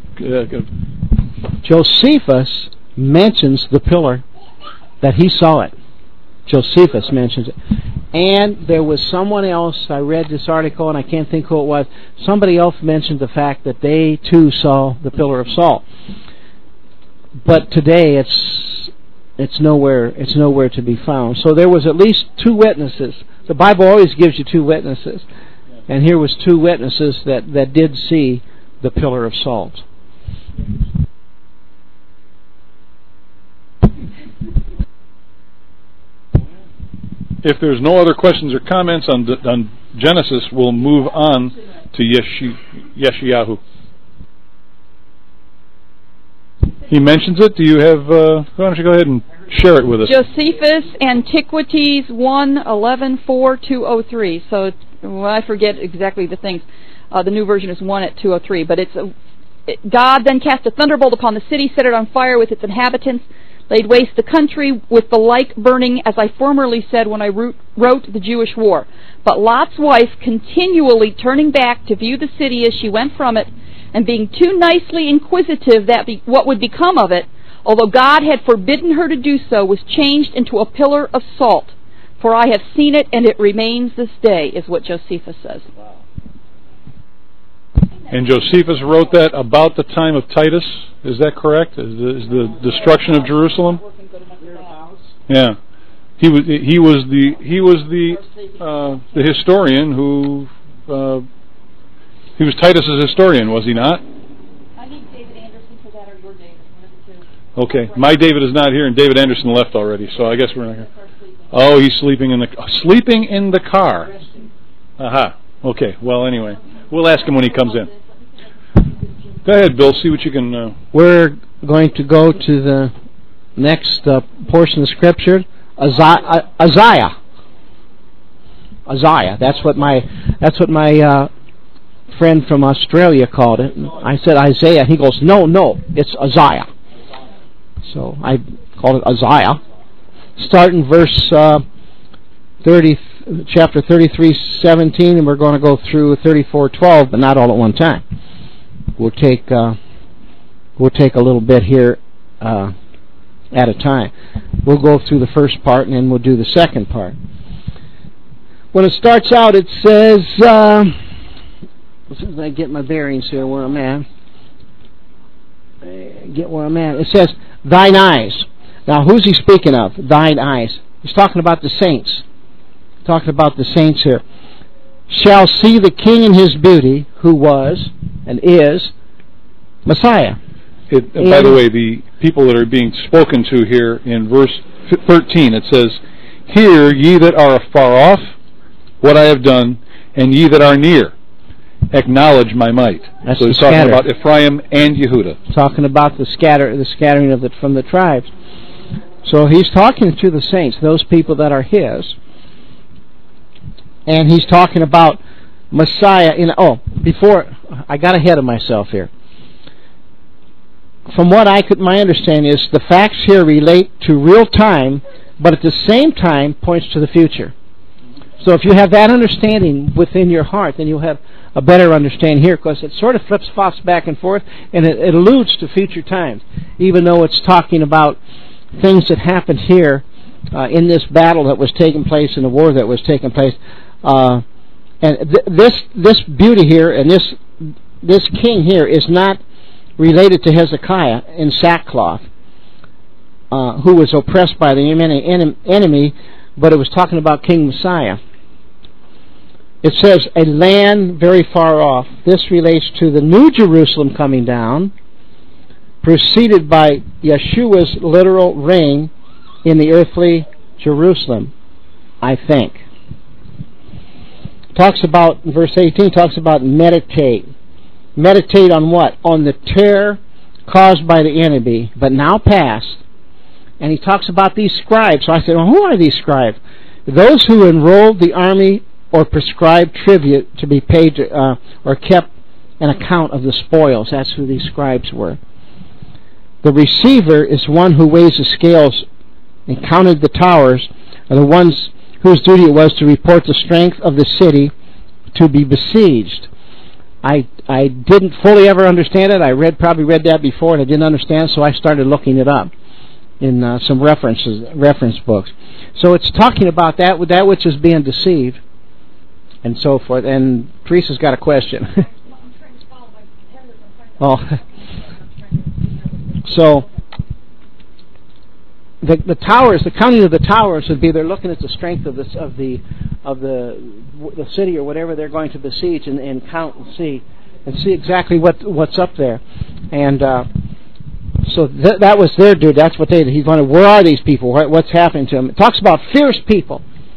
Josephus mentions the pillar, that he saw it. Josephus mentions it. And there was someone else, I read this article and I can't think who it was, somebody else mentioned the fact that they too saw the pillar of salt. But today it's nowhere to be found. So there was at least two witnesses. The Bible always gives you two witnesses. And here was two witnesses that did see the pillar of salt. If there's no other questions or comments on Genesis, we'll move on to Yeshayahu. He mentions it. Do you have? Why don't you go ahead and share it with us? Josephus, Antiquities 1:11-4-203. So I forget exactly the things. The new version is 1:203. But it's God then cast a thunderbolt upon the city, set it on fire with its inhabitants, laid waste the country with the like burning, as I formerly said when I wrote the Jewish war. But Lot's wife, continually turning back to view the city as she went from it, and being too nicely inquisitive what would become of it, although God had forbidden her to do so, was changed into a pillar of salt. For I have seen it, and it remains this day, is what Josephus says. And Josephus wrote that about the time of Titus. Is that correct? Is the destruction of Jerusalem? Yeah, he was the historian who he was Titus's historian, was he not? I need David Anderson for that, or your David. Okay, my David is not here, and David Anderson left already. So I guess we're not here. Oh, he's sleeping in the car. Aha. Okay. Well, anyway, we'll ask him when he comes in. Go ahead, Bill. See what you can. We're going to go to the next portion of Scripture, Isaiah. Isaiah. That's what my friend from Australia called it. I said Isaiah. He goes, no, it's Isaiah. So I called it Isaiah. Start in verse 30, chapter 33:17, and we're going to go through 34:12, but not all at one time. We'll take a little bit here at a time. We'll go through the first part, and then we'll do the second part. When it starts out, it says, as soon as I get my bearings here where I'm at, it says, thine eyes. Now, who's he speaking of? Thine eyes. He's talking about the saints. Talking about the saints here. Shall see the King in his beauty, who was and is Messiah. By the way, the people that are being spoken to here in verse 13, it says, hear, ye that are afar off, what I have done, and ye that are near, acknowledge my might. That's so he's talking about Ephraim and Yehudah. Talking about the scattering of it from the tribes. So he's talking to the saints, those people that are his. And he's talking about Messiah. Before I got ahead of myself here. From what my understanding is, the facts here relate to real time, but at the same time points to the future. So if you have that understanding within your heart, then you'll have a better understanding here, because it sort of flops back and forth, and it alludes to future times, even though it's talking about things that happened here in this battle that was taking place, in the war that was taking place. And this beauty here and this king here is not related to Hezekiah in sackcloth, who was oppressed by the enemy, but it was talking about King Messiah. It says, a land very far off. This relates to the New Jerusalem coming down, preceded by Yeshua's literal reign in the earthly Jerusalem, I think. Talks about, verse 18, talks about meditate. Meditate on what? On the terror caused by the enemy, but now past. And he talks about these scribes. So I said, well, who are these scribes? Those who enrolled the army or prescribed tribute to be paid or kept an account of the spoils. That's who these scribes were. The receiver is one who weighs the scales and counted the towers, are the ones whose duty it was to report the strength of the city to be besieged. I didn't fully ever understand it. I probably read that before and I didn't understand, so I started looking it up in some reference books. So it's talking about that which is being deceived and so forth. And Teresa's got a question. Oh, so the towers, the counting of the towers would be they're looking at the strength of the city or whatever they're going to besiege and count and see exactly what's up there. And so that was their dude. That's what he's wondering, where are these people? What's happening to them? It talks about fierce people.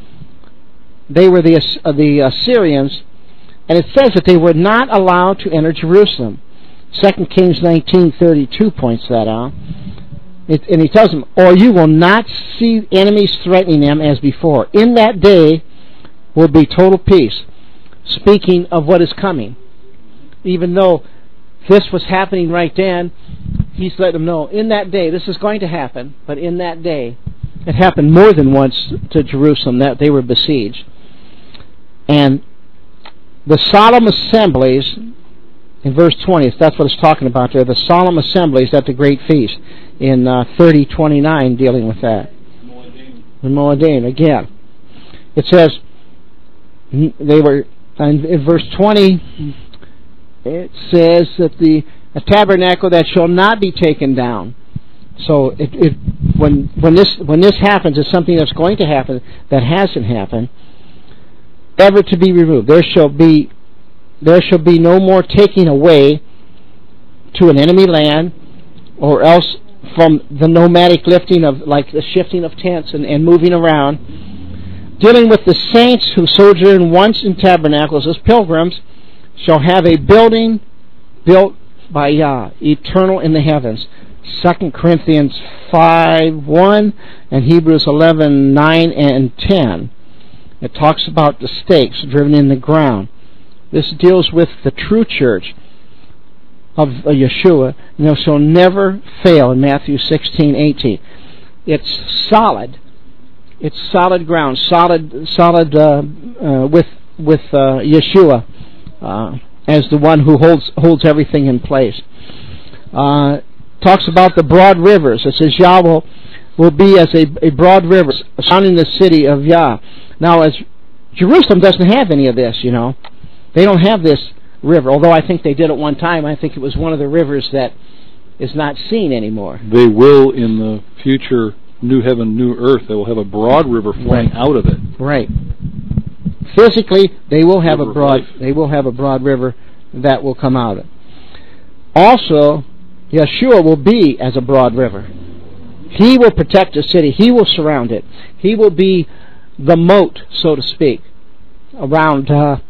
They were the Assyrians, and it says that they were not allowed to enter Jerusalem. 2 Kings 19:32 points that out. And he tells them, or you will not see enemies threatening them as before. In that day will be total peace. Speaking of what is coming. Even though this was happening right then, he's letting them know, in that day, this is going to happen, but in that day, it happened more than once to Jerusalem that they were besieged. And the solemn assemblies, in verse 20, that's what it's talking about there, the solemn assemblies at the great feast, in 30:29, dealing with that. The Moedim, again. It says, they were, in verse 20, it says that a tabernacle that shall not be taken down. So when this happens, it's something that's going to happen that hasn't happened, ever to be removed. There shall be no more taking away to an enemy land, or else from the nomadic lifting of, like the shifting of tents and moving around. Dealing with the saints who sojourn once in tabernacles as pilgrims, shall have a building built by Yah, eternal in the heavens. 2 Corinthians 5:1 and Hebrews 11:9 and 10. It talks about the stakes driven in the ground. This deals with the true church of Yeshua, and they shall never fail in Matthew 16:18. It's solid. It's solid ground, solid with Yeshua as the one who holds everything in place. Talks about the broad rivers. It says Yah will be as a broad river surrounding the city of Yah. Now, as Jerusalem doesn't have any of this, they don't have this river. Although I think they did at one time. I think it was one of the rivers that is not seen anymore. They will in the future new heaven, new earth. They will have a broad river flowing out of it. Right. Physically, they will have a broad river that will come out of it. Also, Yeshua will be as a broad river. He will protect the city. He will surround it. He will be the moat, so to speak, around.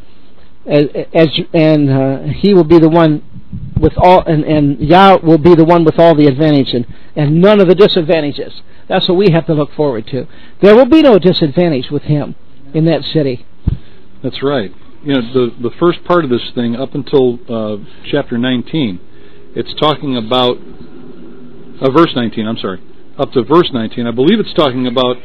He will be the one with all, and Yah will be the one with all the advantage and none of the disadvantages. That's what we have to look forward to. There will be no disadvantage with Him in that city. That's right. The first part of this thing, up until chapter 19, it's talking about verse 19. I'm sorry, up to verse 19. I believe it's talking about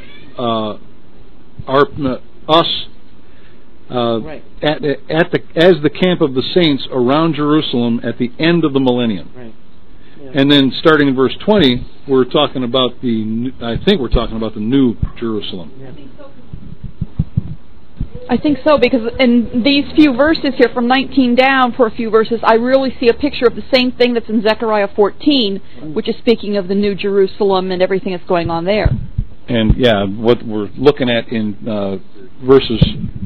us. Right. As the camp of the saints around Jerusalem at the end of the millennium. Right. Yeah. And then starting in verse 20, we're talking about I think we're talking about the new Jerusalem. Yeah. I think so, because in these few verses here, from 19 down for a few verses, I really see a picture of the same thing that's in Zechariah 14, which is speaking of the new Jerusalem and everything that's going on there. And what we're looking at in verses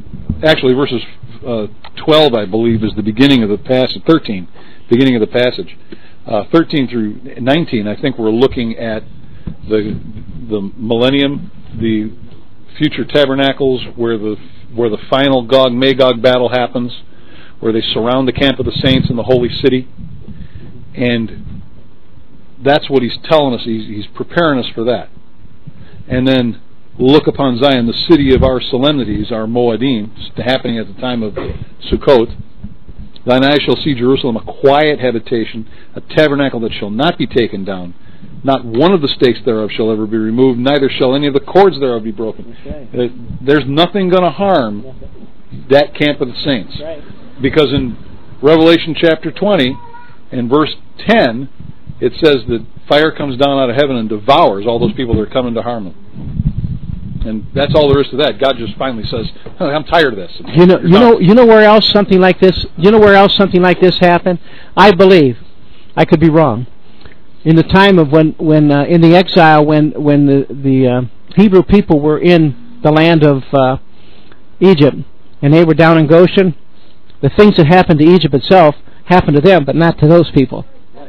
12, I believe, is the beginning of the passage. 13, beginning of the passage. 13 through 19, I think we're looking at the millennium, the future tabernacles, where the final Gog-Magog battle happens, where they surround the camp of the saints in the holy city, and that's what he's telling us. He's preparing us for that. And then look upon Zion, the city of our solemnities, our Moedim, happening at the time of Sukkot. Thine eyes shall see Jerusalem, a quiet habitation, a tabernacle that shall not be taken down, Not one of the stakes thereof shall ever be removed, neither shall any of the cords thereof be broken. Right. There's nothing going to harm that camp of the saints. Right. Because in Revelation chapter 20, in verse 10, it says that fire comes down out of heaven and devours all those people that are coming to harm them. And that's all there is to that. God just finally says, oh, "I'm tired of this." You know where else something like this? You know where else something like this happened? I believe, I could be wrong. In the time of when in the exile, when the Hebrew people were in the land of Egypt, and they were down in Goshen, the things that happened to Egypt itself happened to them, but not to those people.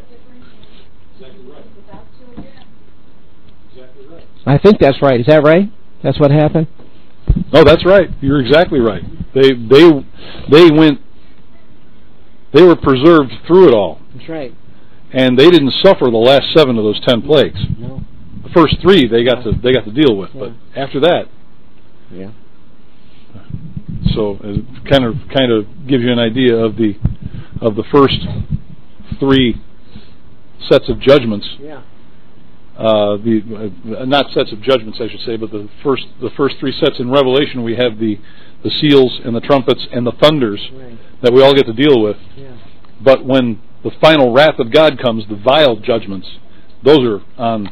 I think that's right. Is that right? That's what happened? Oh, that's right. You're exactly right. They were preserved through it all. That's right. And they didn't suffer the last 7 of those 10 plagues. No. The first 3 they got to deal with, but after that, yeah. So it kind of gives you an idea of the first 3 sets of judgments. Yeah. Not sets of judgments, I should say, but the first 3 sets in Revelation, we have the seals and the trumpets and the thunders that we all get to deal with. Yeah. But when the final wrath of God comes, the vile judgments, those are on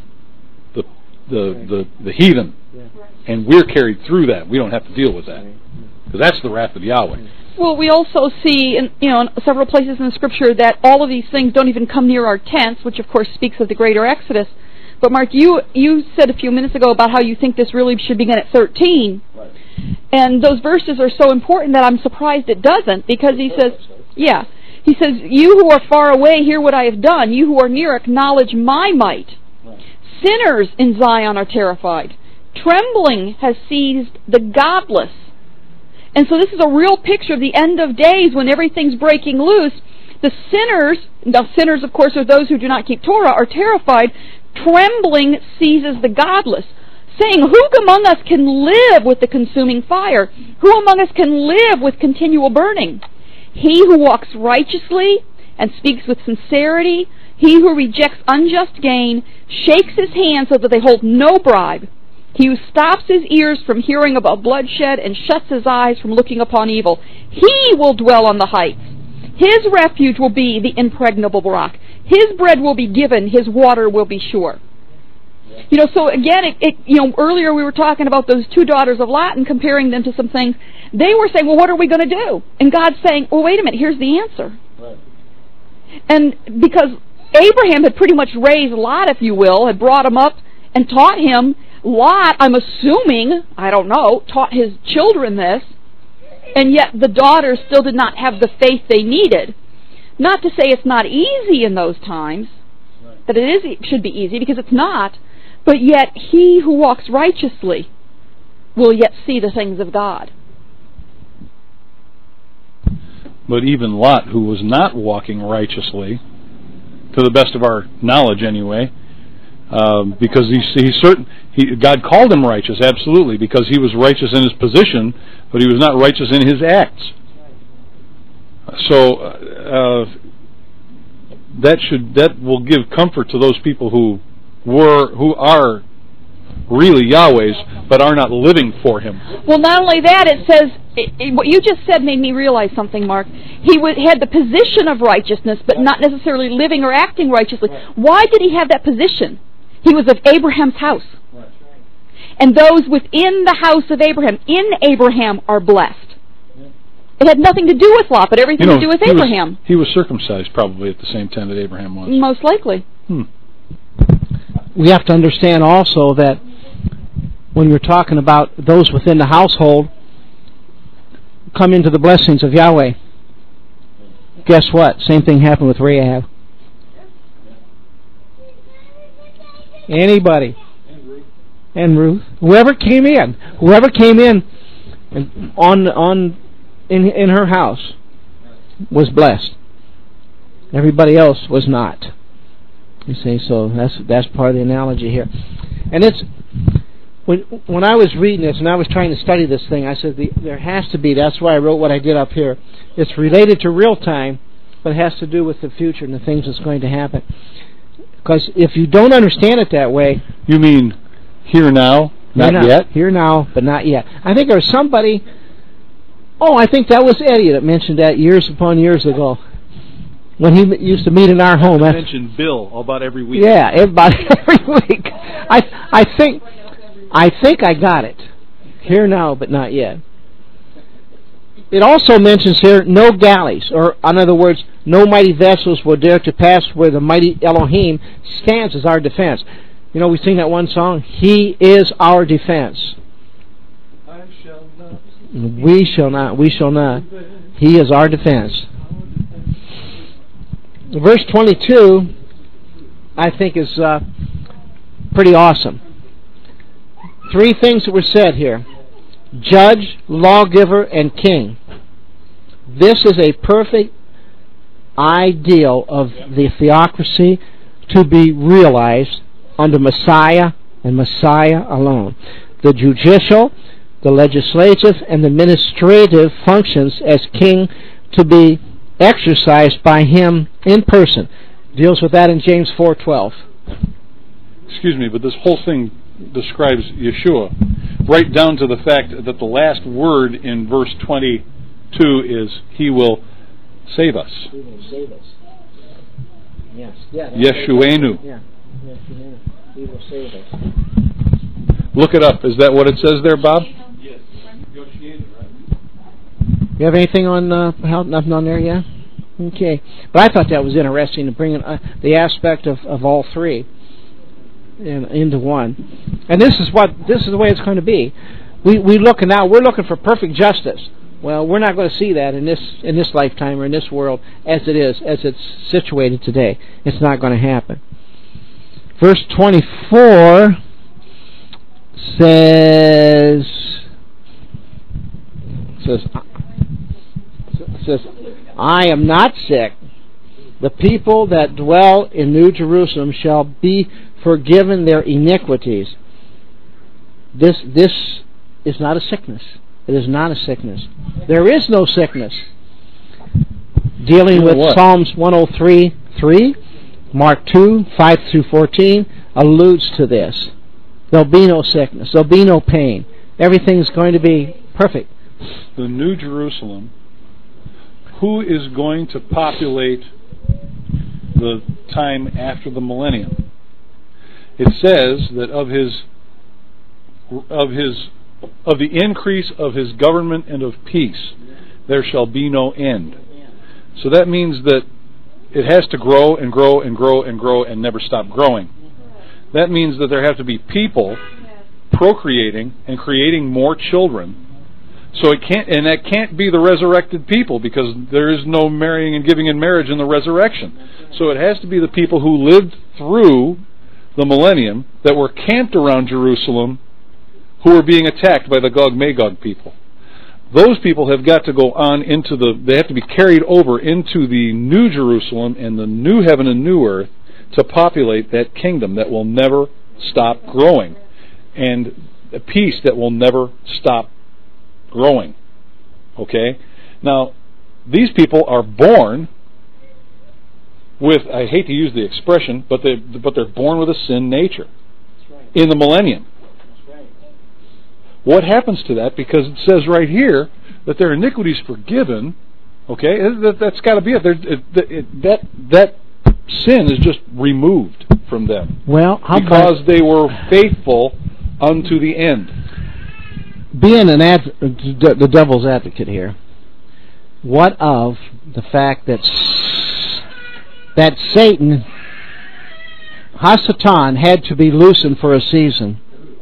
the heathen, and we're carried through that. We don't have to deal with that because that's the wrath of Yahweh. Well, we also see in several places in the Scripture that all of these things don't even come near our tents, which of course speaks of the greater Exodus. But Mark, you said a few minutes ago about how you think this really should begin at 13. Right. And those verses are so important that I'm surprised it doesn't, because he says, you who are far away hear what I have done. You who are near acknowledge my might. Right. Sinners in Zion are terrified. Trembling has seized the godless. And so this is a real picture of the end of days when everything's breaking loose. The sinners, now sinners of course are those who do not keep Torah, are terrified. Trembling seizes the godless, saying, who among us can live with the consuming fire? Who among us can live with continual burning? He who walks righteously and speaks with sincerity, he who rejects unjust gain, shakes his hands so that they hold no bribe. He who stops his ears from hearing about bloodshed and shuts his eyes from looking upon evil, he will dwell on the heights. His refuge will be the impregnable rock. His bread will be given, his water will be sure. So again, earlier we were talking about those 2 daughters of Lot and comparing them to some things. They were saying, well, what are we going to do? And God's saying, well, wait a minute, here's the answer. Right. And because Abraham had pretty much raised Lot, if you will, had brought him up and taught him, Lot, I'm assuming, I don't know, taught his children this, and yet the daughters still did not have the faith they needed. Not to say it's not easy in those times, that it should be easy, because it's not, but yet he who walks righteously will yet see the things of God. But even Lot, who was not walking righteously, to the best of our knowledge anyway, because God called him righteous, absolutely, because he was righteous in his position, but he was not righteous in his acts. So that will give comfort to those people who are really Yahweh's, but are not living for Him. Well, not only that, it says, what you just said made me realize something, Mark. He had the position of righteousness, but not necessarily living or acting righteously. Why did he have that position? He was of Abraham's house. And those within the house of Abraham, in Abraham, are blessed. It had nothing to do with Lot, but everything to do with Abraham. He was circumcised probably at the same time that Abraham was. Most likely. We have to understand also that when we're talking about those within the household come into the blessings of Yahweh, guess what? Same thing happened with Rahab. Anybody. And Ruth. Whoever came in in her house was blessed. Everybody else was not. You see, so that's part of the analogy here. And it's when I was reading this and I was trying to study this thing, I said there has to be. That's why I wrote what I did up here. It's related to real time, but it has to do with the future and the things that's going to happen. Because if you don't understand it that way... You mean here now, not yet? Here now, but not yet. I think there was somebody... Oh, I think that was Eddie that mentioned that years upon years ago. When he used to meet in our home. You mentioned Bill about every week. Yeah, everybody every week. I think I got it. Here now, but not yet. It also mentions here no galleys, or in other words, no mighty vessels will dare to pass where the mighty Elohim stands as our defense. You know, we sing that one song, He is our defense. I shall not. We shall not. He is our defense. Verse 22, I think, is pretty awesome. 3 things that were said here. Judge, lawgiver, and king. This is a perfect ideal of the theocracy to be realized under Messiah and Messiah alone. The judicial, the legislative, and the administrative functions as king to be exercised by him in person. Deals with that in James 4:12. Excuse me, but this whole thing describes Yeshua, right down to the fact that the last word in verse 22 is, He will save us. He will save us. Yes. Yeah, Yeshuenu. Yeah. Yeshuenu. He will save us. Look it up. Is that what it says there, Bob? Yes. Yeshuenu, right? You have anything on nothing on there yet? Okay. But I thought that was interesting to bring in, the aspect of all 3 into one. And this is the way it's going to be. We're looking for perfect justice. Well, we're not going to see that in this lifetime or in this world as it's situated today. It's not going to happen. Verse 24 says, I am not sick. The people that dwell in New Jerusalem shall be forgiven their iniquities. This is not a sickness. It is not a sickness. There is no sickness. Dealing with what? Psalms 103:3, Mark 2:5-14 alludes to this. There'll be no sickness. There'll be no pain. Everything's going to be perfect. The New Jerusalem. Who is going to populate the time after the millennium? It says that of the increase of his government and of peace, there shall be no end. So that means that it has to grow and grow and grow and grow and never stop growing. That means that there have to be people procreating and creating more children. So that can't be the resurrected people, because there is no marrying and giving in marriage in the resurrection. So it has to be the people who lived through the millennium that were camped around Jerusalem, who are being attacked by the Gog-Magog people. Those people have got to go on they have to be carried over into the New Jerusalem and the new heaven and new earth to populate that kingdom that will never stop growing, and a peace that will never stop growing. Okay? Now, these people are born with, I hate to use the expression, but they're born with a sin nature in the millennium. What happens to that? Because it says right here that their iniquities forgiven. Okay, that's got to be it. That sin is just removed from them. Well, because they were faithful unto the end. Being the devil's advocate here, what of the fact that Satan, Hasatan, had to be loosened for a season?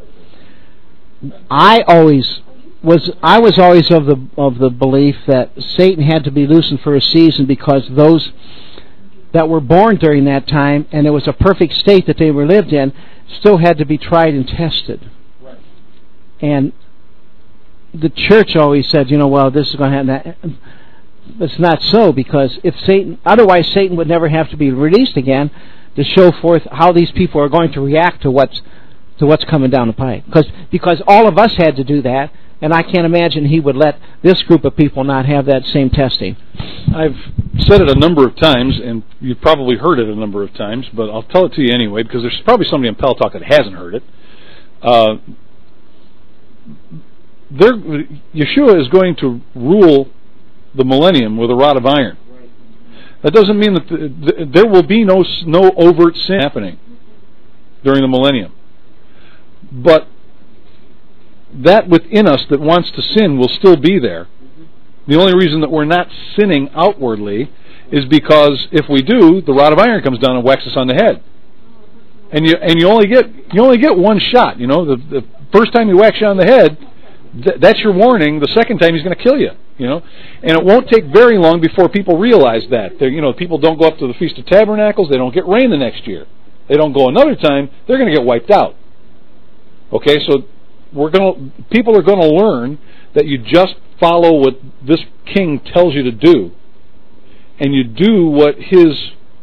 I was always of the belief that Satan had to be loosened for a season because those that were born during that time, and it was a perfect state that they were lived in, still had to be tried and tested. Right. And the church always said, well, this is going to happen. That. It's not so, because otherwise Satan would never have to be released again to show forth how these people are going to react to what's coming down the pike. Because all of us had to do that, And I can't imagine he would let this group of people not have that same testing. I've said it a number of times, and you've probably heard it a number of times, but I'll tell it to you anyway, because there's probably somebody in Pal Talk that hasn't heard it. Yeshua is going to rule the millennium with a rod of iron. That doesn't mean that there will be no overt sin happening during the millennium. But that within us that wants to sin will still be there. The only reason that we're not sinning outwardly is because if we do, the rod of iron comes down and whacks us on the head. And you only get one shot. You know, the first time he whacks you on the head, that's your warning. The second time he's going to kill you. You know, and it won't take very long before people realize that. People don't go up to the Feast of Tabernacles. They don't get rain the next year. They don't go another time. They're going to get wiped out. Okay, so people are going to learn that you just follow what this king tells you to do, and you do what his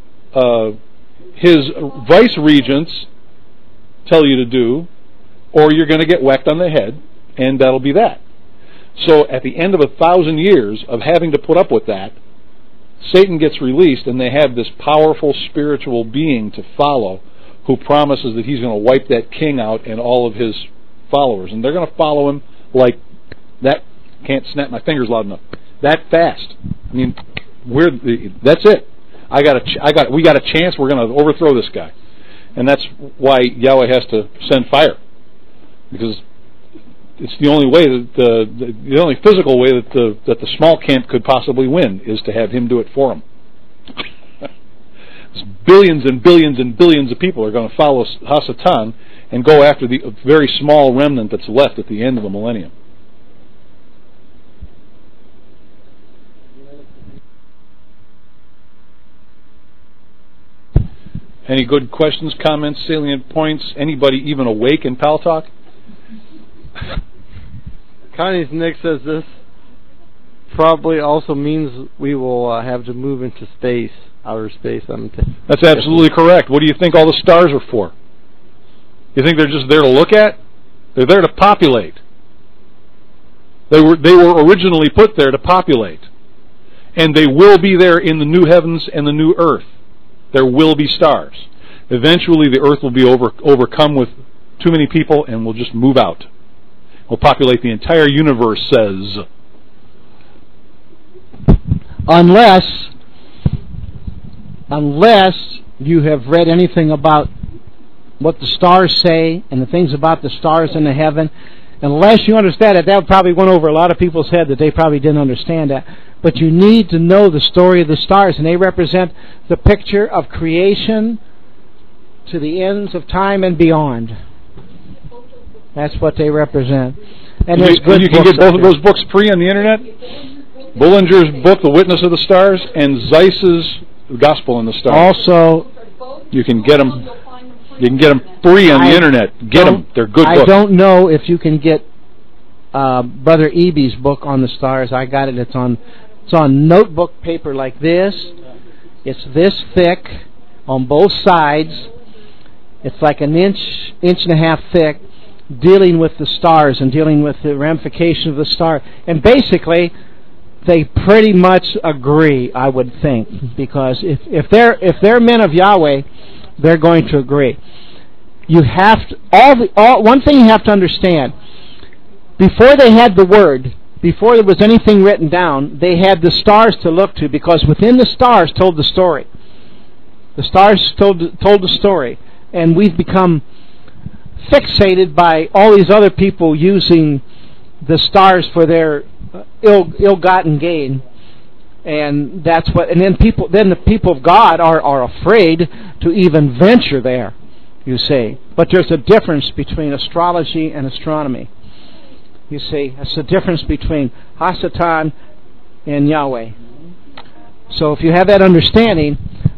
vice regents tell you to do, or you're going to get whacked on the head, and that'll be that. So at the end of 1,000 years of having to put up with that, Satan gets released, and they have this powerful spiritual being to follow who promises that he's going to wipe that king out and all of his followers. And they're going to follow him like that. Can't snap my fingers loud enough. That fast. I mean, that's it. We got a chance. We're going to overthrow this guy. And that's why Yahweh has to send fire. Because it's the only way that the only physical way that the small camp could possibly win is to have him do it for them. Billions and billions and billions of people are going to follow Hasatan and go after the very small remnant that's left at the end of the millennium. Any good questions, comments, salient points? Anybody even awake in Pal Talk? Connie's Nick says this probably also means we will have to move into space, outer space. That's absolutely correct. What do you think all the stars are for? You think they're just there to look at? They're there to populate. They were originally put there to populate. And they will be there in the new heavens and the new earth. There will be stars. Eventually the earth will be overcome with too many people and will just move out. Will populate the entire universe, says. Unless you have read anything about what the stars say and the things about the stars in the heaven, unless you understand it, that probably went over a lot of people's head that they probably didn't understand that. But you need to know the story of the stars, and they represent the picture of creation to the ends of time and beyond. That's what they represent. And you can get both of those books free on the internet. Bullinger's book, The Witness of the Stars, and Zeiss's Gospel in the Stars. Also, you can get them. You can get them free on the internet. Get them; they're good books. I don't know if you can get Brother Eby's book on the stars. I got it. It's on notebook paper like this. It's this thick on both sides. It's like an inch and a half thick, dealing with the stars and dealing with the ramification of the star. And basically, they pretty much agree, I would think, because if they're men of Yahweh, they're going to agree. You have to, one thing you have to understand: before they had the Word, before there was anything written down, they had the stars to look to, because within the stars told the story. The stars told the story, and we've become fixated by all these other people using the stars for their ill-gotten gain, and that's what. And then the people of God are afraid to even venture there. You see, but there's a difference between astrology and astronomy. You see, that's the difference between Hasatan and Yahweh. So if you have that understanding,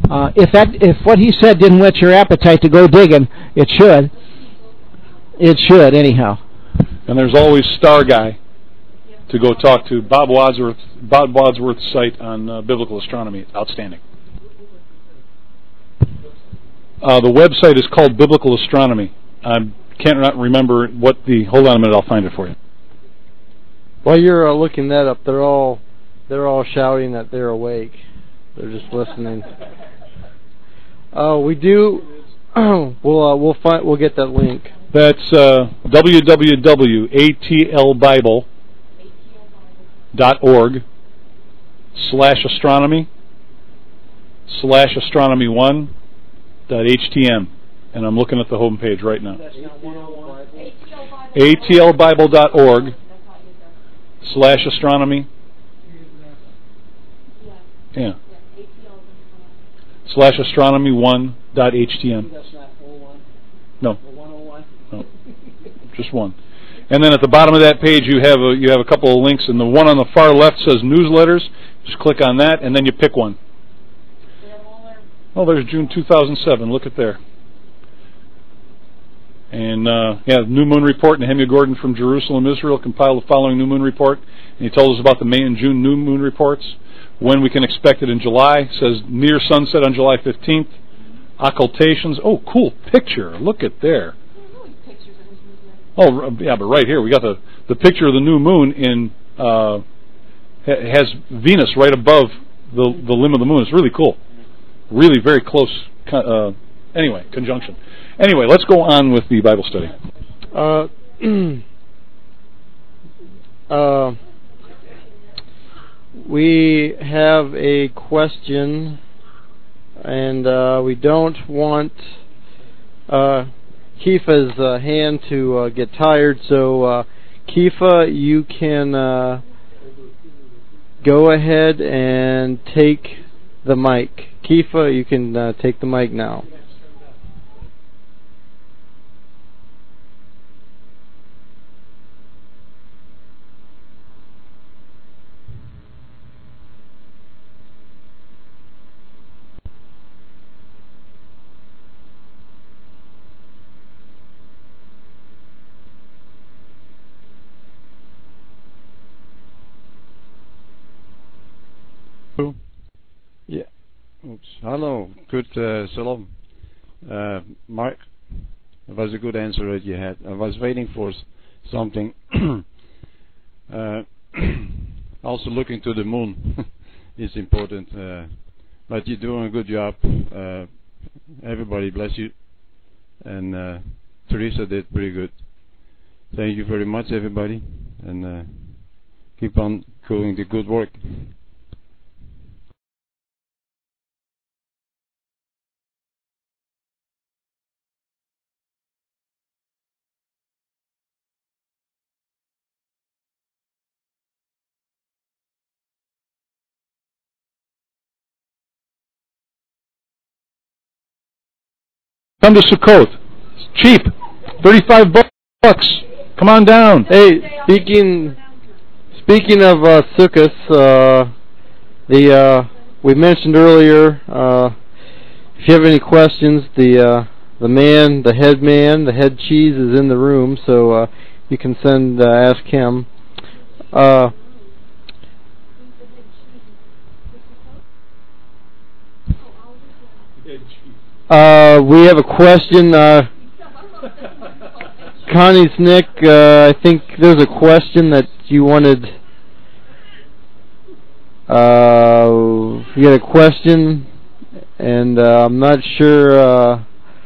if what he said didn't whet your appetite to go digging, it should. It should, anyhow. And there's always Star Guy to go talk to. Bob Wadsworth's site on biblical astronomy. Outstanding. The website is called Biblical Astronomy. I can't remember what the... Hold on a minute, I'll find it for you. While you're looking that up, they're all shouting that they're awake. They're just listening. We do. We'll get that link. That's www.atlbible.org/astronomy1.htm, and I'm looking at the home page right now. atlbible.org/astronomy. Yeah. /astronomy1.htm. No. No. Just one. And then at the bottom of that page you have a couple of links, and the one on the far left says newsletters. Just click on that and then you pick one. Oh, there's June 2007. Look at there. And New Moon Report. Nehemiah Gordon from Jerusalem, Israel, compiled the following New Moon Report, and he told us about the May and June New Moon Reports. When we can expect it in July. It says near sunset on July 15th. Occultations. Oh, cool picture. Look at there. Oh, yeah, but right here we got the picture of the new moon in has Venus right above the limb of the moon. It's really cool. Really very close. Conjunction. Anyway, let's go on with the Bible study. We have a question, and we don't want Kifa's hand to get tired, so Kifa, you can go ahead and take the mic. Kifa, you can take the mic now. Yeah. Oops. Hello. Good. Shalom. Mark, it was a good answer that you had. I was waiting for something. Also looking to the moon is important. But you're doing a good job. Everybody bless you. And Teresa did pretty good. Thank you very much, everybody. And keep on doing the good work. Come to Sukkot. It's cheap. $35. Come on down. Hey, speaking of Sukkot, we mentioned earlier. If you have any questions, the head cheese is in the room, so you can ask him. We have a question. Connie Snick, I think there's a question that you wanted. You had a question, and I'm not sure.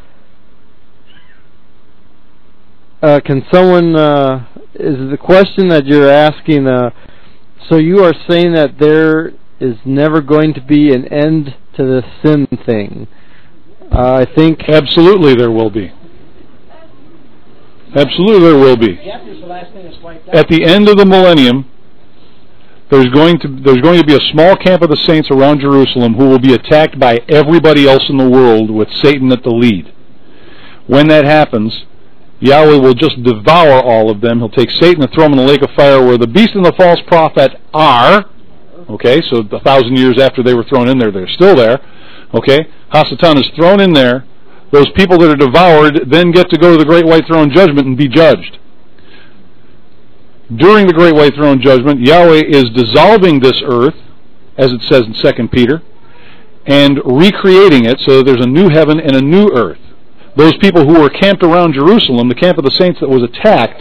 Can someone? Is the question that you're asking? So you are saying that there is never going to be an end to the sin thing? I think absolutely there will be. Absolutely there will be. At the end of the millennium, there's going to be a small camp of the saints around Jerusalem who will be attacked by everybody else in the world with Satan at the lead. When that happens, Yahweh will just devour all of them. He'll take Satan and throw him in the lake of fire where the beast and the false prophet are. Okay, so 1,000 years after they were thrown in there, they're still there. Okay, Hasatan is thrown in there. Those people that are devoured then get to go to the Great White Throne Judgment and be judged. During the Great White Throne Judgment, Yahweh is dissolving this earth, as it says in 2 Peter, and recreating it so that there's a new heaven and a new earth. Those people who were camped around Jerusalem, the camp of the saints that was attacked,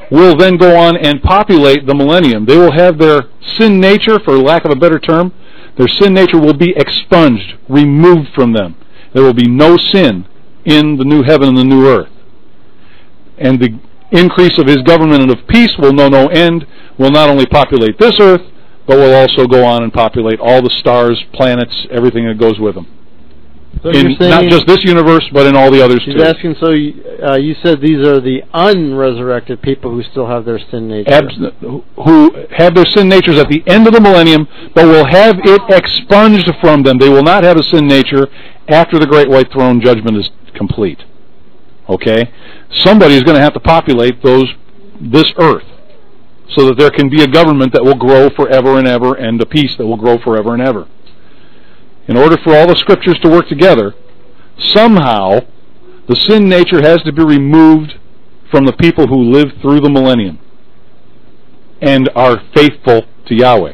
will then go on and populate the millennium. They will have their sin nature, for lack of a better term, their sin nature will be expunged, removed from them. There will be no sin in the new heaven and the new earth. And the increase of his government and of peace will know no end, will not only populate this earth, but will also go on and populate all the stars, planets, everything that goes with them. So in not just this universe, but in all the others too. He's asking, so you said these are the unresurrected people who still have their sin nature. Who have their sin natures at the end of the millennium, but will have it expunged from them. They will not have a sin nature after the great white throne judgment is complete. Okay? Somebody is going to have to populate this earth so that there can be a government that will grow forever and ever, and a peace that will grow forever and ever. In order for all the scriptures to work together, somehow the sin nature has to be removed from the people who live through the millennium and are faithful to Yahweh.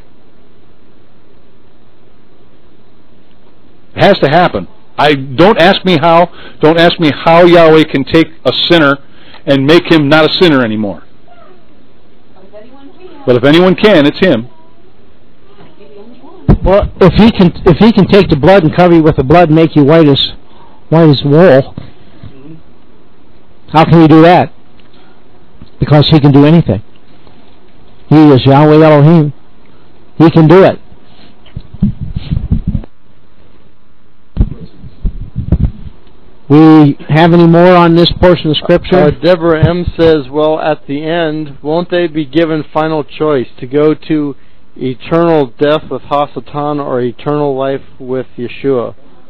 It has to happen. Don't ask me how Yahweh can take a sinner and make him not a sinner anymore. But if anyone can, it's him. Well, if he can take the blood and cover you with the blood and make you white as wool, how can he do that? Because he can do anything. He is Yahweh Elohim. He can do it. We have any more on this portion of Scripture? Deborah M. says, well, at the end, won't they be given final choice to go to eternal death with Hasatan or eternal life with Yeshua?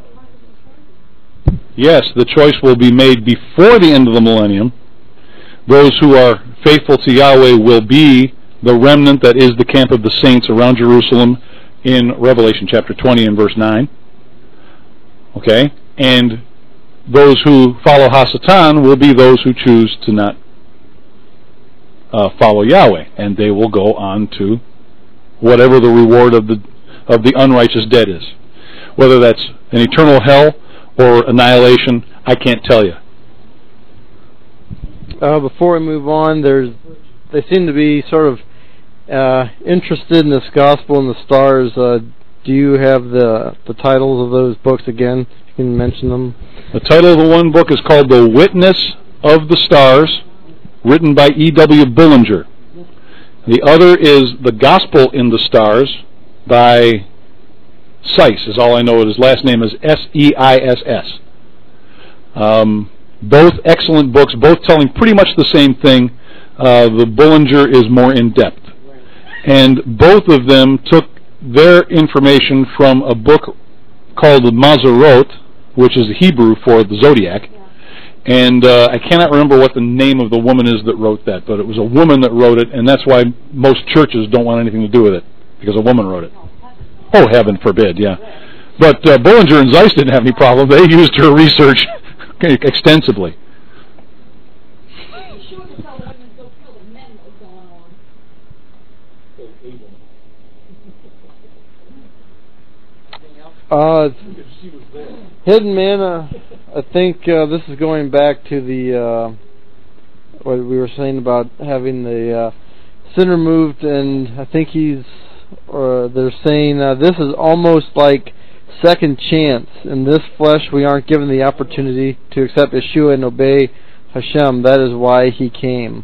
Yes, the choice will be made before the end of the millennium. Those who are faithful to Yahweh will be the remnant that is the camp of the saints around Jerusalem in Revelation chapter 20 and verse 9. Okay? And those who follow Hasatan will be those who choose to not follow Yahweh, and they will go on to whatever the reward of the unrighteous dead is. Whether that's an eternal hell or annihilation, I can't tell you. Before we move on, they seem to be sort of interested in this Gospel and the Stars. Do you have the titles of those books again? You can mention them. The title of the one book is called The Witness of the Stars, written by E.W. Bullinger. The other is The Gospel in the Stars by Seiss, is all I know. His last name is S-E-I-S-S. Both excellent books, both telling pretty much the same thing. The Bullinger is more in-depth. And both of them took their information from a book called the Mazarot, which is Hebrew for the Zodiac. And I cannot remember what the name of the woman is that wrote that, but it was a woman that wrote it, and that's why most churches don't want anything to do with it, because a woman wrote it. Oh, heaven forbid, yeah. But Bullinger and Seiss didn't have any problem. They used her research extensively. Hidden Manna, I think this is going back to the what we were saying about having the sin removed, and I think they're saying this is almost like second chance. In this flesh we aren't given the opportunity to accept Yeshua and obey Hashem. That is why he came.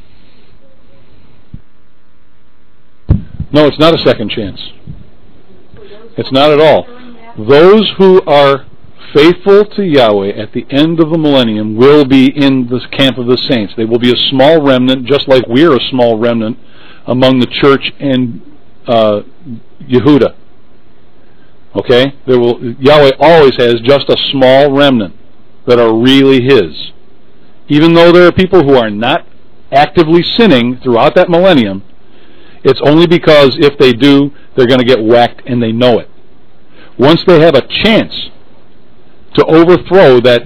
No, it's not a second chance. It's not at all. Those who are faithful to Yahweh at the end of the millennium will be in the camp of the saints. They will be a small remnant, just like we're a small remnant among the church in Yehuda. Okay? Yahweh always has just a small remnant that are really his. Even though there are people who are not actively sinning throughout that millennium, it's only because if they do, they're going to get whacked, and they know it. Once they have a chance to overthrow that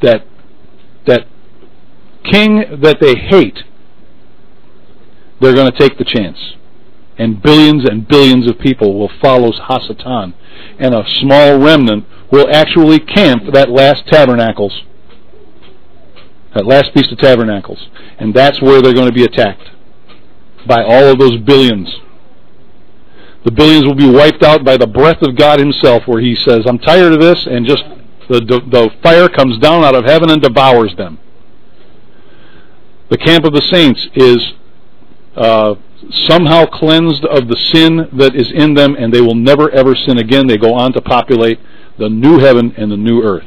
king that they hate, they're going to take the chance. And billions of people will follow Hasatan, and a small remnant will actually camp that last tabernacles. That last Feast of Tabernacles. And that's where they're going to be attacked. By all of those billions. The billions will be wiped out by the breath of God himself, where he says, I'm tired of this, and just the fire comes down out of heaven and devours them. The camp of the saints is somehow cleansed of the sin that is in them, and they will never ever sin again. They go on to populate the new heaven and the new earth.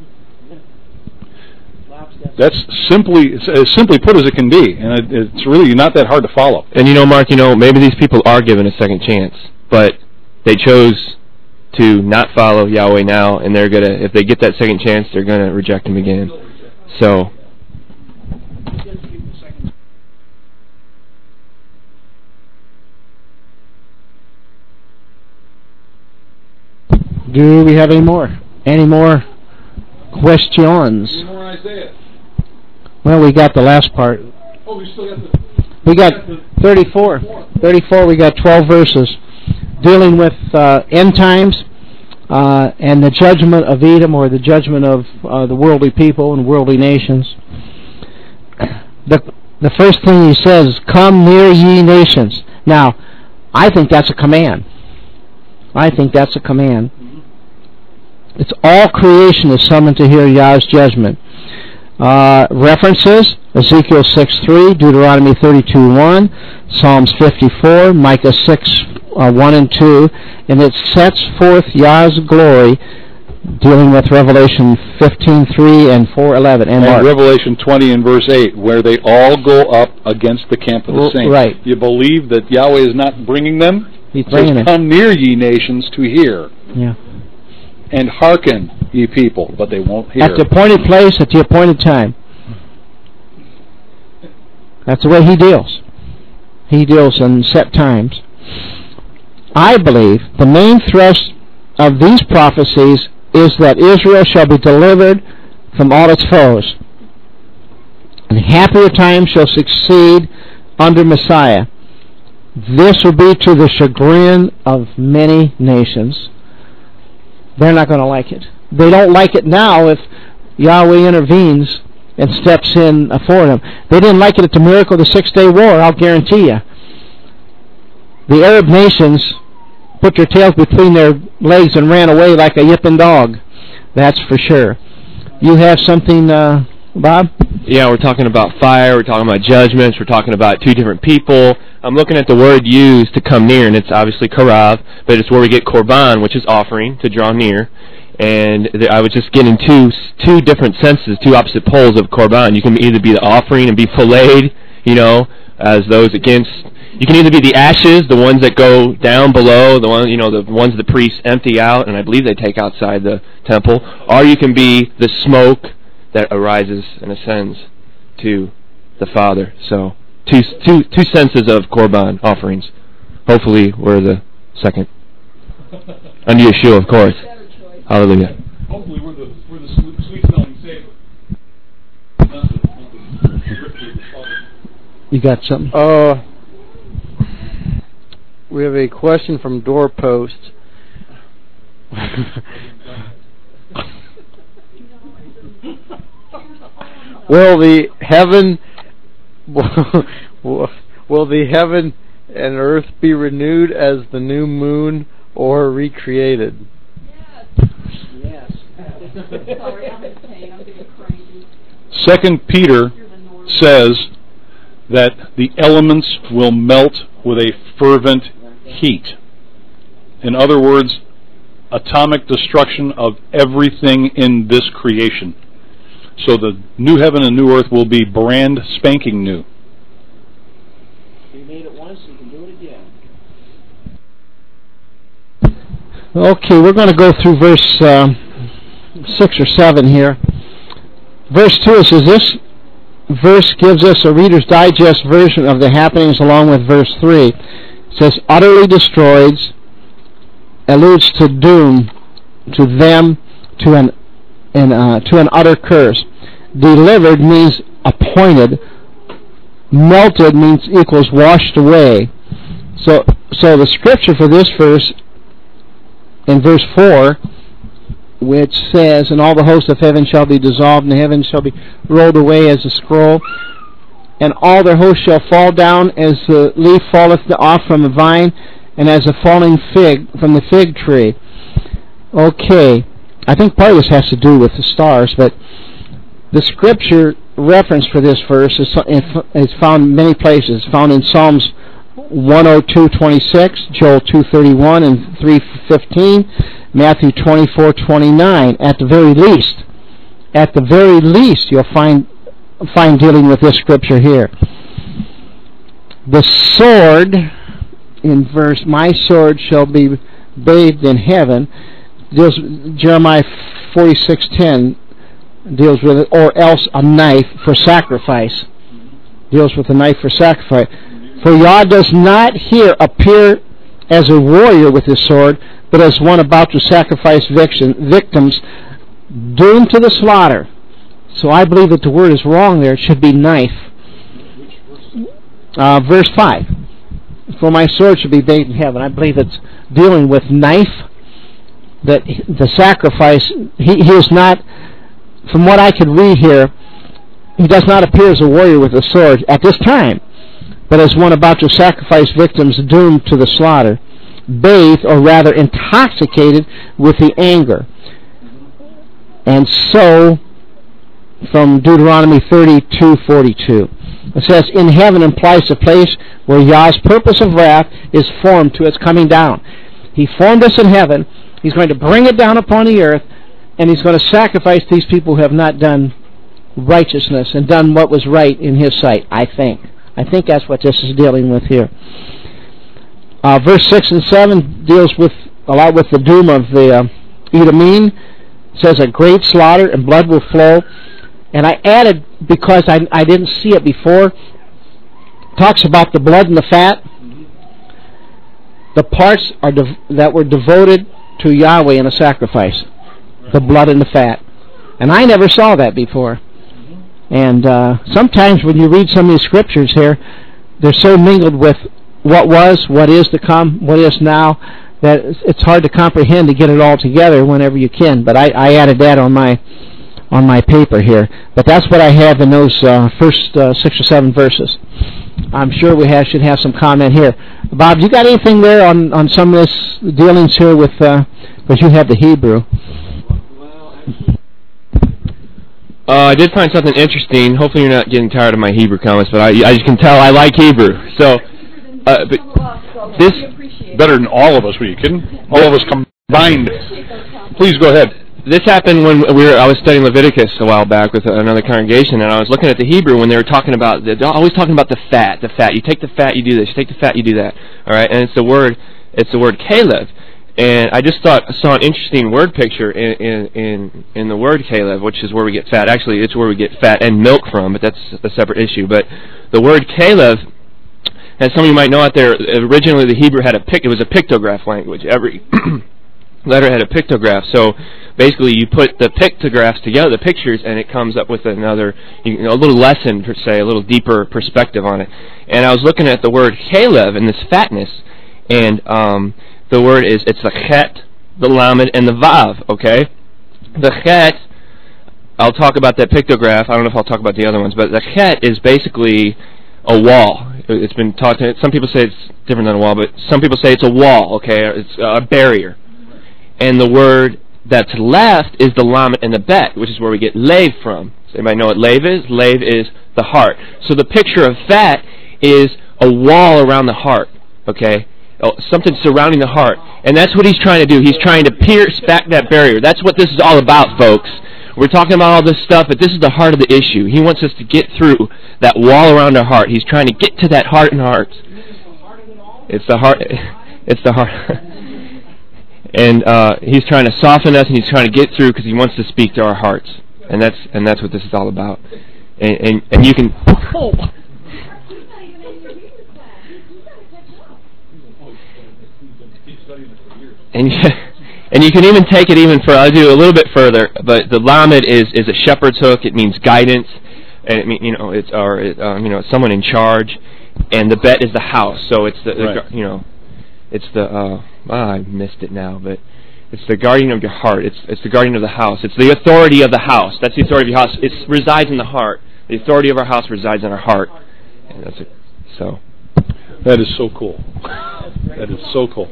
That's simply as simply put as it can be, and it's really not that hard to follow. And Mark, maybe these people are given a second chance, but they chose to not follow Yahweh now, and they're gonna, if they get that second chance, they're gonna reject him again. So. Do we have any more? Any more questions? Any more Isaiah? Well, we got the last part. Oh, we still got We got 34. 34, we got 12 verses dealing with end times and the judgment of Edom, or the judgment of the worldly people and worldly nations. The first thing he says, come near ye nations. Now, I think that's a command. I think that's a command. It's all creation is summoned to hear Yah's judgment. References, Ezekiel 6:3, Deuteronomy 32:1, Psalms 54, Micah 6:1 and 2, and it sets forth Yah's glory, dealing with Revelation 15:3 and 4:11. And Revelation 20 and verse 8, where they all go up against the camp of the saints. Right. You believe that Yahweh is not bringing them? He's bringing them. Come near ye nations to hear. Yeah. And hearken, ye people, but they won't hear. At the appointed place, at the appointed time. That's the way he deals. He deals in set times. I believe the main thrust of these prophecies is that Israel shall be delivered from all its foes. And happier times shall succeed under Messiah. This will be to the chagrin of many nations. They're not going to like it. They don't like it now if Yahweh intervenes and steps in for them. They didn't like it at the miracle of the 6-day war, I'll guarantee you. The Arab nations put their tails between their legs and ran away like a yipping dog. That's for sure. You have something, Bob? Yeah, we're talking about fire, we're talking about judgments, we're talking about two different people. I'm looking at the word used to come near, and it's obviously karav, but it's where we get korban, which is offering, to draw near. And I was just getting two different senses, two opposite poles of korban. You can either be the offering and be filleted, as those against. You can either be the ashes, the ones that go down below, the ones the priests empty out, and I believe they take outside the temple, or you can be the smoke that arises and ascends to the Father. So two senses of korban offerings. Hopefully we're the second. Under Yeshua, of course. Hallelujah. Hopefully we're the sweet-smelling savor. You got something? We have a question from Doorpost. Will the heaven and earth be renewed as the new moon, or recreated? Yes. Sorry, I'm in pain. I'm getting crazy. 2 Peter says that the elements will melt with a fervent heat. In other words, atomic destruction of everything in this creation. So the new heaven and new earth will be brand spanking new. You made it once, you can do it again. Okay, we're going to go through verse 6 or 7 here. Verse 2 says, this verse gives us a Reader's Digest version of the happenings along with verse 3. It says, utterly destroyed alludes to doom, to them, to an utter curse. Delivered means appointed. Melted means equals washed away. So the scripture for this verse, in verse 4, which says, "And all the hosts of heaven shall be dissolved, and the heavens shall be rolled away as a scroll, and all their hosts shall fall down as the leaf falleth off from the vine, and as a falling fig from the fig tree." Okay, I think part of this has to do with the stars, but the scripture reference for this verse is found many places. It's found in Psalms 102:26, Joel 2:31 and 3:15, Matthew 24:29. At the very least, you'll find dealing with this scripture here. The sword in verse, "My sword shall be bathed in heaven," deals. Jeremiah 46:10 deals with it, or else a knife for sacrifice. Deals with a knife for sacrifice. For Yah does not here appear as a warrior with his sword, but as one about to sacrifice victims doomed to the slaughter. So I believe that the word is wrong there. It should be knife. Verse 5. "For my sword should be bathed in heaven." I believe it's dealing with knife. That the sacrifice, he is not, from what I could read here, he does not appear as a warrior with a sword at this time, but as one about to sacrifice victims doomed to the slaughter, bathed, or rather intoxicated, with the anger. And so, from Deuteronomy 32:42, it says, "In heaven" implies the place where Yah's purpose of wrath is formed to its coming down. He formed us in heaven. He's going to bring it down upon the earth, and he's going to sacrifice these people who have not done righteousness and done what was right in his sight, I think. I think that's what this is dealing with here. Verse 6 and 7 deals with a lot with the doom of the Edomim. It says a great slaughter and blood will flow. And I added, because I didn't see it before, talks about the blood and the fat. The parts that were devoted to Yahweh in a sacrifice. The blood and the fat. And I never saw that before. And sometimes when you read some of these scriptures here, they're so mingled with what was, what is to come, what is now, that it's hard to comprehend to get it all together whenever you can. But I added that on my paper here. But that's what I have in those first 6 or 7 verses. I'm sure we should have some comment here. Bob, you got anything there on some of this dealings here with, because you have the Hebrew. I did find something interesting. Hopefully you're not getting tired of my Hebrew comments, but I just can tell I like Hebrew. So, but this better than all of us. Were you kidding? All of us combined. Please go ahead. This happened when I was studying Leviticus a while back with another congregation, and I was looking at the Hebrew when they were talking about, they're always talking about the fat. You take the fat, you do this. You take the fat, you do that. All right, and it's the word Caleb. And I just saw an interesting word picture in the word Caleb, which is where we get fat. Actually, it's where we get fat and milk from, but that's a separate issue. But the word Caleb, as some of you might know out there, originally the Hebrew had it was a pictograph language. Every letter had a pictograph. So basically, you put the pictographs together, the pictures, and it comes up with another, a little lesson per se, a little deeper perspective on it. And I was looking at the word Caleb and this fatness, and the word it's the chet, the lamed, and the vav, okay? The chet, I'll talk about that pictograph. I don't know if I'll talk about the other ones, but the chet is basically a wall. It's been taught to, some people say it's different than a wall, but some people say it's a wall, okay? It's a barrier. And the word that's left is the lamed and the bet, which is where we get lave from. Does anybody know what lave is? Lave is the heart. So the picture of fat is a wall around the heart, okay? Something surrounding the heart. And that's what he's trying to do. He's trying to pierce back that barrier. That's what this is all about, folks. We're talking about all this stuff, but this is the heart of the issue. He wants us to get through that wall around our heart. He's trying to get to that heart and hearts. It's the heart. It's the heart. And he's trying to soften us, and he's trying to get through because he wants to speak to our hearts. And that's what this is all about. And you can... And you can even take it even further. I'll do a little bit further. But the lamed is a shepherd's hook. It means guidance, and it mean it's someone in charge. And the bet is the house. So it's the right. it's the I missed it now, but It's the guardian of your heart. It's the guardian of the house. It's the authority of the house. That's the authority of your house. It resides in the heart. The authority of our house resides in our heart. And that's it. So. That is so cool. That is so cool.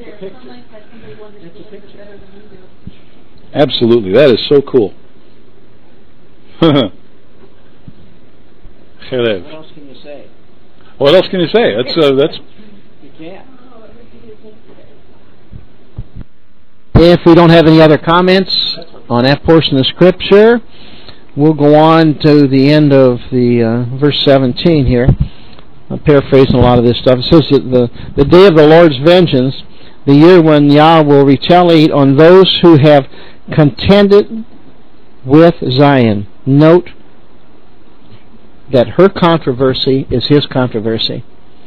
Absolutely. That is so cool. What else can you say? What else can you say? That's You can't. If we don't have any other comments on that portion of Scripture, we'll go on to the end of the verse 17 here. I'm paraphrasing a lot of this stuff. It says that the day of the Lord's vengeance, the year when Yah will retaliate on those who have contended with Zion. Note that her controversy is his controversy.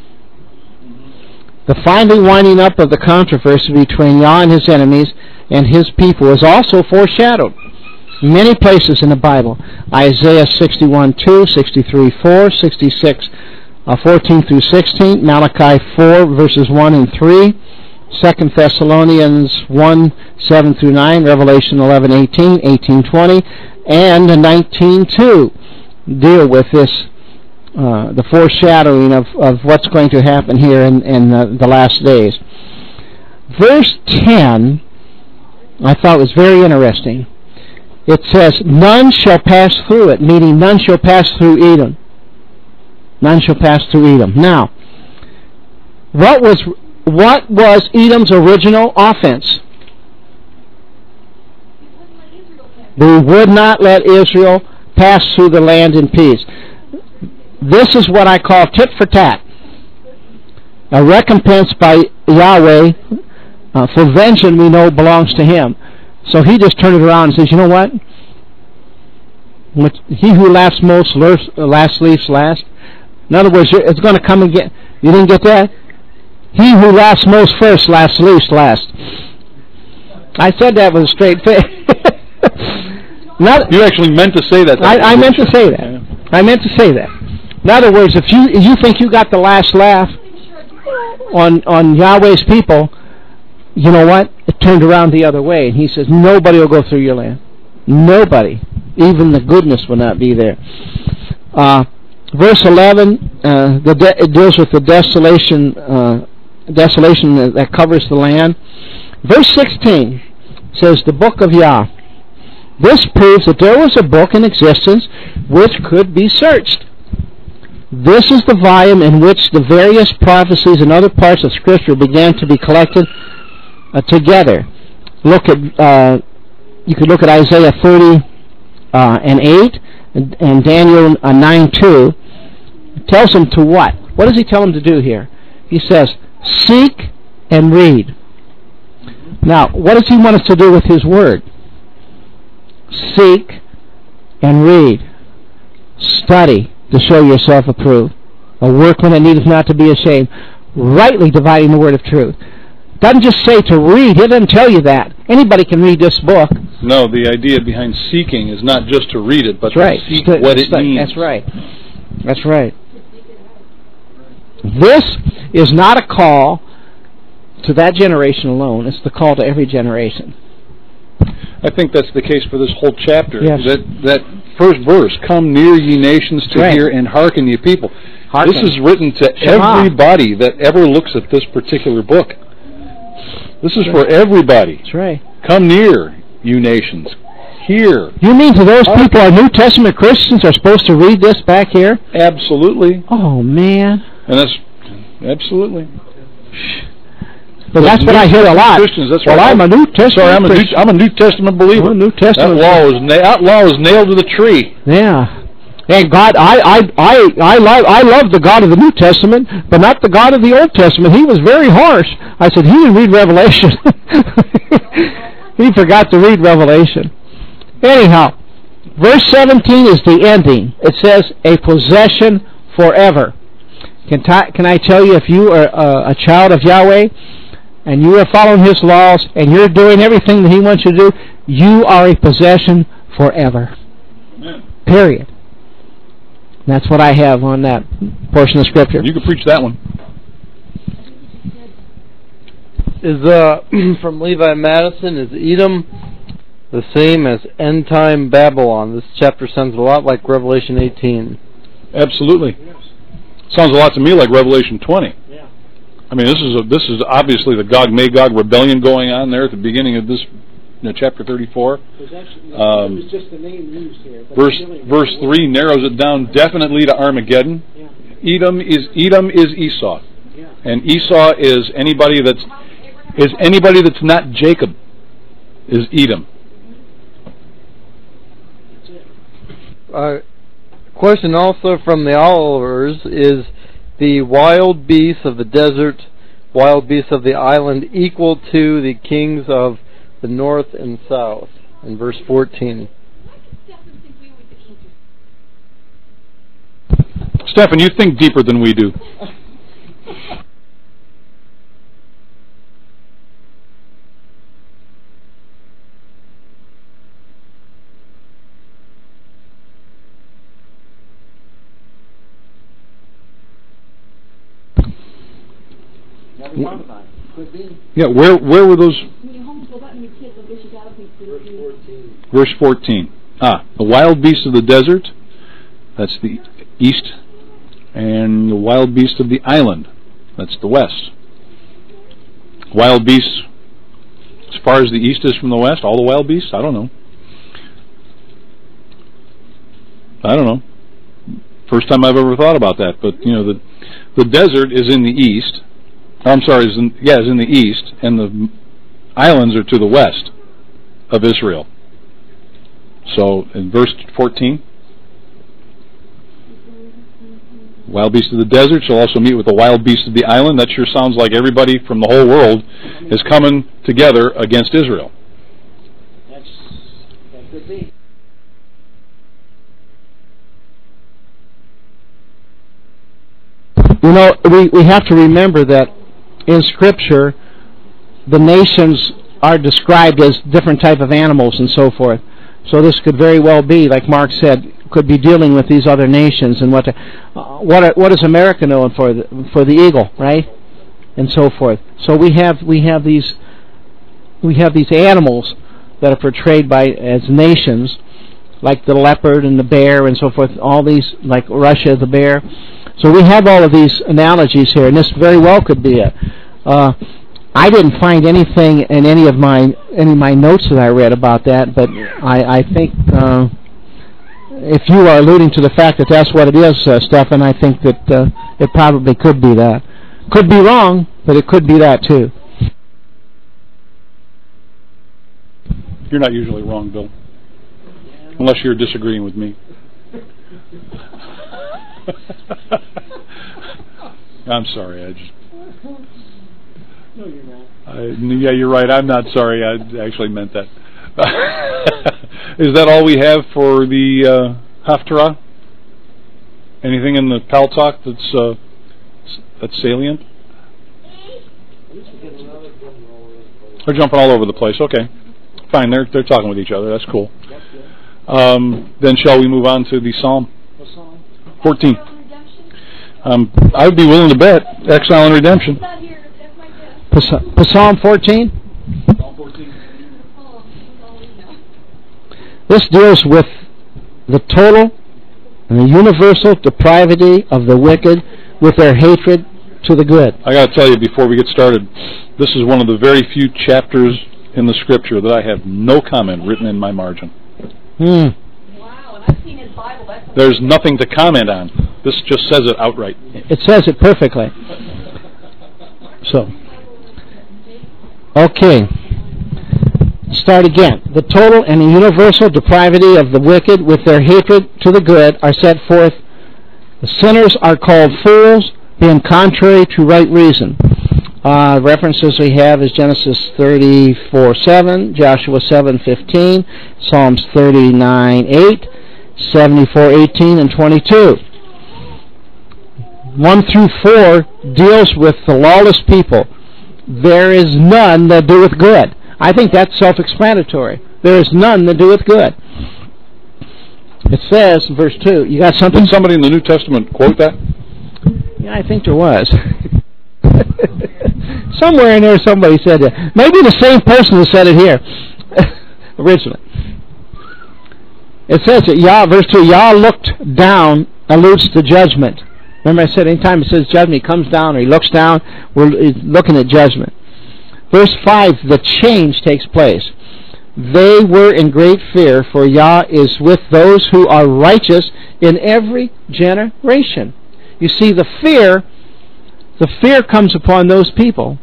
The finally winding up of the controversy between Yah and his enemies and his people is also foreshadowed in many places in the Bible. Isaiah 61:2, 63:4, 66, 14 through 16, Malachi 4 verses 1 and 3, 2 Thessalonians 1, 7 through 9, Revelation 11:18, 18:20, and 19:2 deal with this. The foreshadowing of what's going to happen here in the last days. Verse 10, I thought was very interesting. It says, none shall pass through it, meaning none shall pass through Edom. None shall pass through Edom. Now, what was Edom's original offense? They would not let Israel pass through the land in peace. This is what I call tit for tat. A recompense by Yahweh for vengeance we know belongs to Him. So He just turned it around and says, you know what? He who laughs most last leaves last. In other words, it's going to come again. You didn't get that? He who laughs most first laughs least last. I said that with a straight face. You actually meant to say that. I meant to say that. Yeah. I meant to say that. In other words, if you think you got the last laugh on Yahweh's people, you know what? It turned around the other way. And He says, nobody will go through your land. Nobody. Even the goodness will not be there. Verse 11, it deals with the desolation that covers the land. Verse 16 says, the book of Yah. This proves that there was a book in existence which could be searched. This is the volume in which the various prophecies and other parts of Scripture began to be collected together. You could look at Isaiah 30 and 8 and Daniel 9:2. It tells them to what? What does He tell them to do here? He says, seek and read. Now, what does He want us to do with His Word? Seek and read. Study to show yourself approved. A workman that needeth not to be ashamed. Rightly dividing the word of truth. Doesn't just say to read. It doesn't tell you that. Anybody can read this book. No, the idea behind seeking is not just to read it, but to seek what it means. That's right. That's right. This is not a call to that generation alone. It's the call to every generation. I think that's the case for this whole chapter. Yes. That first verse, come near ye nations to hear and hearken ye people. Hearken. This is written to everybody that ever looks at this particular book. This is for everybody. That's right. Come near, you nations. Hear. You mean to those people, our New Testament Christians are supposed to read this back here? Absolutely. Oh, man. And that's absolutely. But that's what I hear a lot. Christians, that's well, right. I'm a New Testament Christian. I'm a New Testament believer. I'm a New Testament. That law is nailed to the tree. Yeah. And God, I love the God of the New Testament, but not the God of the Old Testament. He was very harsh. I said, he didn't read Revelation. He forgot to read Revelation. Anyhow, verse 17 is the ending. It says, a possession forever. Can I tell you, if you are a child of Yahweh, and you are following His laws, and you're doing everything that He wants you to do, you are a possession forever. Amen. Period. That's what I have on that portion of Scripture. You can preach that one. Is from Levi Madison, is Edom the same as end time Babylon? This chapter sounds a lot like Revelation 18. Absolutely. Sounds a lot to me like Revelation 20. Yeah. I mean, this is obviously the Gog-Magog rebellion going on there at the beginning of this, chapter 34. It was just the name used here. Verse 3 narrows it down definitely to Armageddon. Yeah. Edom is Esau, Yeah. and Esau is anybody that's not Jacob. Is Edom. Question also from the Olivers is the wild beasts of the desert, wild beasts of the island equal to the kings of the north and south in verse 14. Stephan, you think deeper than we do. Yeah, where were those? Verse 14. The wild beasts of the desert, that's the east, and the wild beasts of the island, that's the west. Wild beasts, as far as the east is from the west, all the wild beasts? I don't know. First time I've ever thought about that, but the desert is in the east. I'm sorry, is in the east, and the islands are to the west of Israel. So, in verse 14, wild beasts of the desert shall also meet with the wild beasts of the island. That sure sounds like everybody from the whole world is coming together against Israel. That could be. We have to remember that in Scripture, the nations are described as different type of animals and so forth. So this could very well be, like Mark said, could be dealing with these other nations and what is America known for? For the eagle, right, and so forth. So we have these animals that are portrayed as nations, like the leopard and the bear and so forth. All these, like Russia, the bear. So we have all of these analogies here, and this very well could be it. I didn't find anything in any of my notes that I read about that, but I think if you are alluding to the fact that that's what it is, Stephan, I think that it probably could be that. Could be wrong, but it could be that too. You're not usually wrong, Bill, unless you're disagreeing with me. I'm sorry. No, you're not. Yeah, you're right. I'm not sorry. I actually meant that. Is that all we have for the Haftarah? Anything in the Pal Talk that's salient? They're jumping all over the place. Okay, fine. They're talking with each other. That's cool. Then shall we move on to the Psalm? 14. I would be willing to bet Exile and Redemption. Psalm 14? This deals with the total and the universal depravity of the wicked with their hatred to the good. I got to tell you before we get started, this is one of the very few chapters in the Scripture that I have no comment written in my margin. There's nothing to comment on. This just says it outright. It says it perfectly. So, okay. Start again. The total and the universal depravity of the wicked with their hatred to the good are set forth. The sinners are called fools, being contrary to right reason. References we have is Genesis 34:7, Joshua 7:15, Psalms 39:8, 74:18, and 22. 1 through 4 deals with the lawless people. There is none that doeth good. I think that's self-explanatory. There is none that doeth good. It says in verse 2, you got something? Did somebody in the New Testament quote that? Yeah, I think there was. Somewhere in there somebody said that. Maybe the same person who said it here originally. It says that Yah, verse 2, Yah looked down, alludes to judgment. Remember I said anytime it says judgment, he comes down or he looks down, we're looking at judgment. Verse 5, the change takes place. They were in great fear, for Yah is with those who are righteous in every generation. You see, the fear comes upon those people.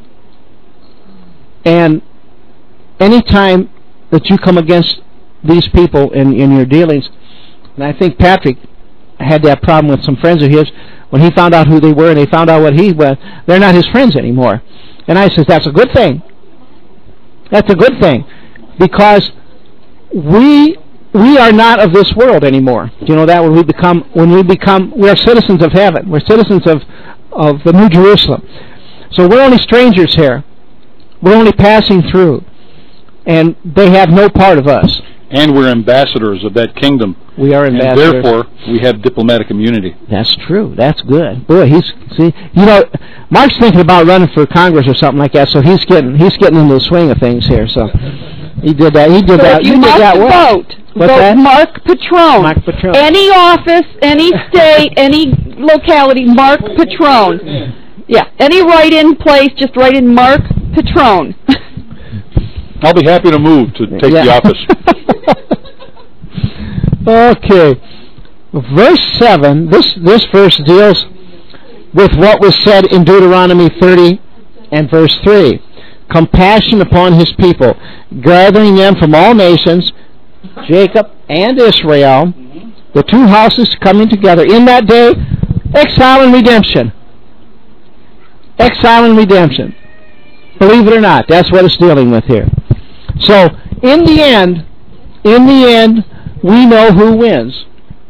And any time that you come against these people in your dealings, and I think Patrick had that problem with some friends of his when he found out who they were and they found out what he was, they're not his friends anymore. And I says, that's a good thing. That's a good thing. Because we are not of this world anymore. Do you know that? We're citizens of heaven. We're citizens of the New Jerusalem. So we're only strangers here. We're only passing through. And they have no part of us. And we're ambassadors of that kingdom. We are ambassadors. And therefore, we have diplomatic immunity. That's true. That's good. Boy, Mark's thinking about running for Congress or something like that, so he's getting into the swing of things here. So he did that. He did that. If you must vote Mark Petrone. Mark Petrone. Any office, any state, any locality, Mark Petrone. Yeah. Any write-in place, just write in Mark Petrone. I'll be happy to move to take the office. Okay. Verse 7, this verse deals with what was said in Deuteronomy 30 and verse 3. Compassion upon his people, gathering them from all nations, Jacob and Israel, the two houses coming together in that day, exile and redemption. Exile and redemption. Believe it or not, that's what it's dealing with here. So, in the end, we know who wins.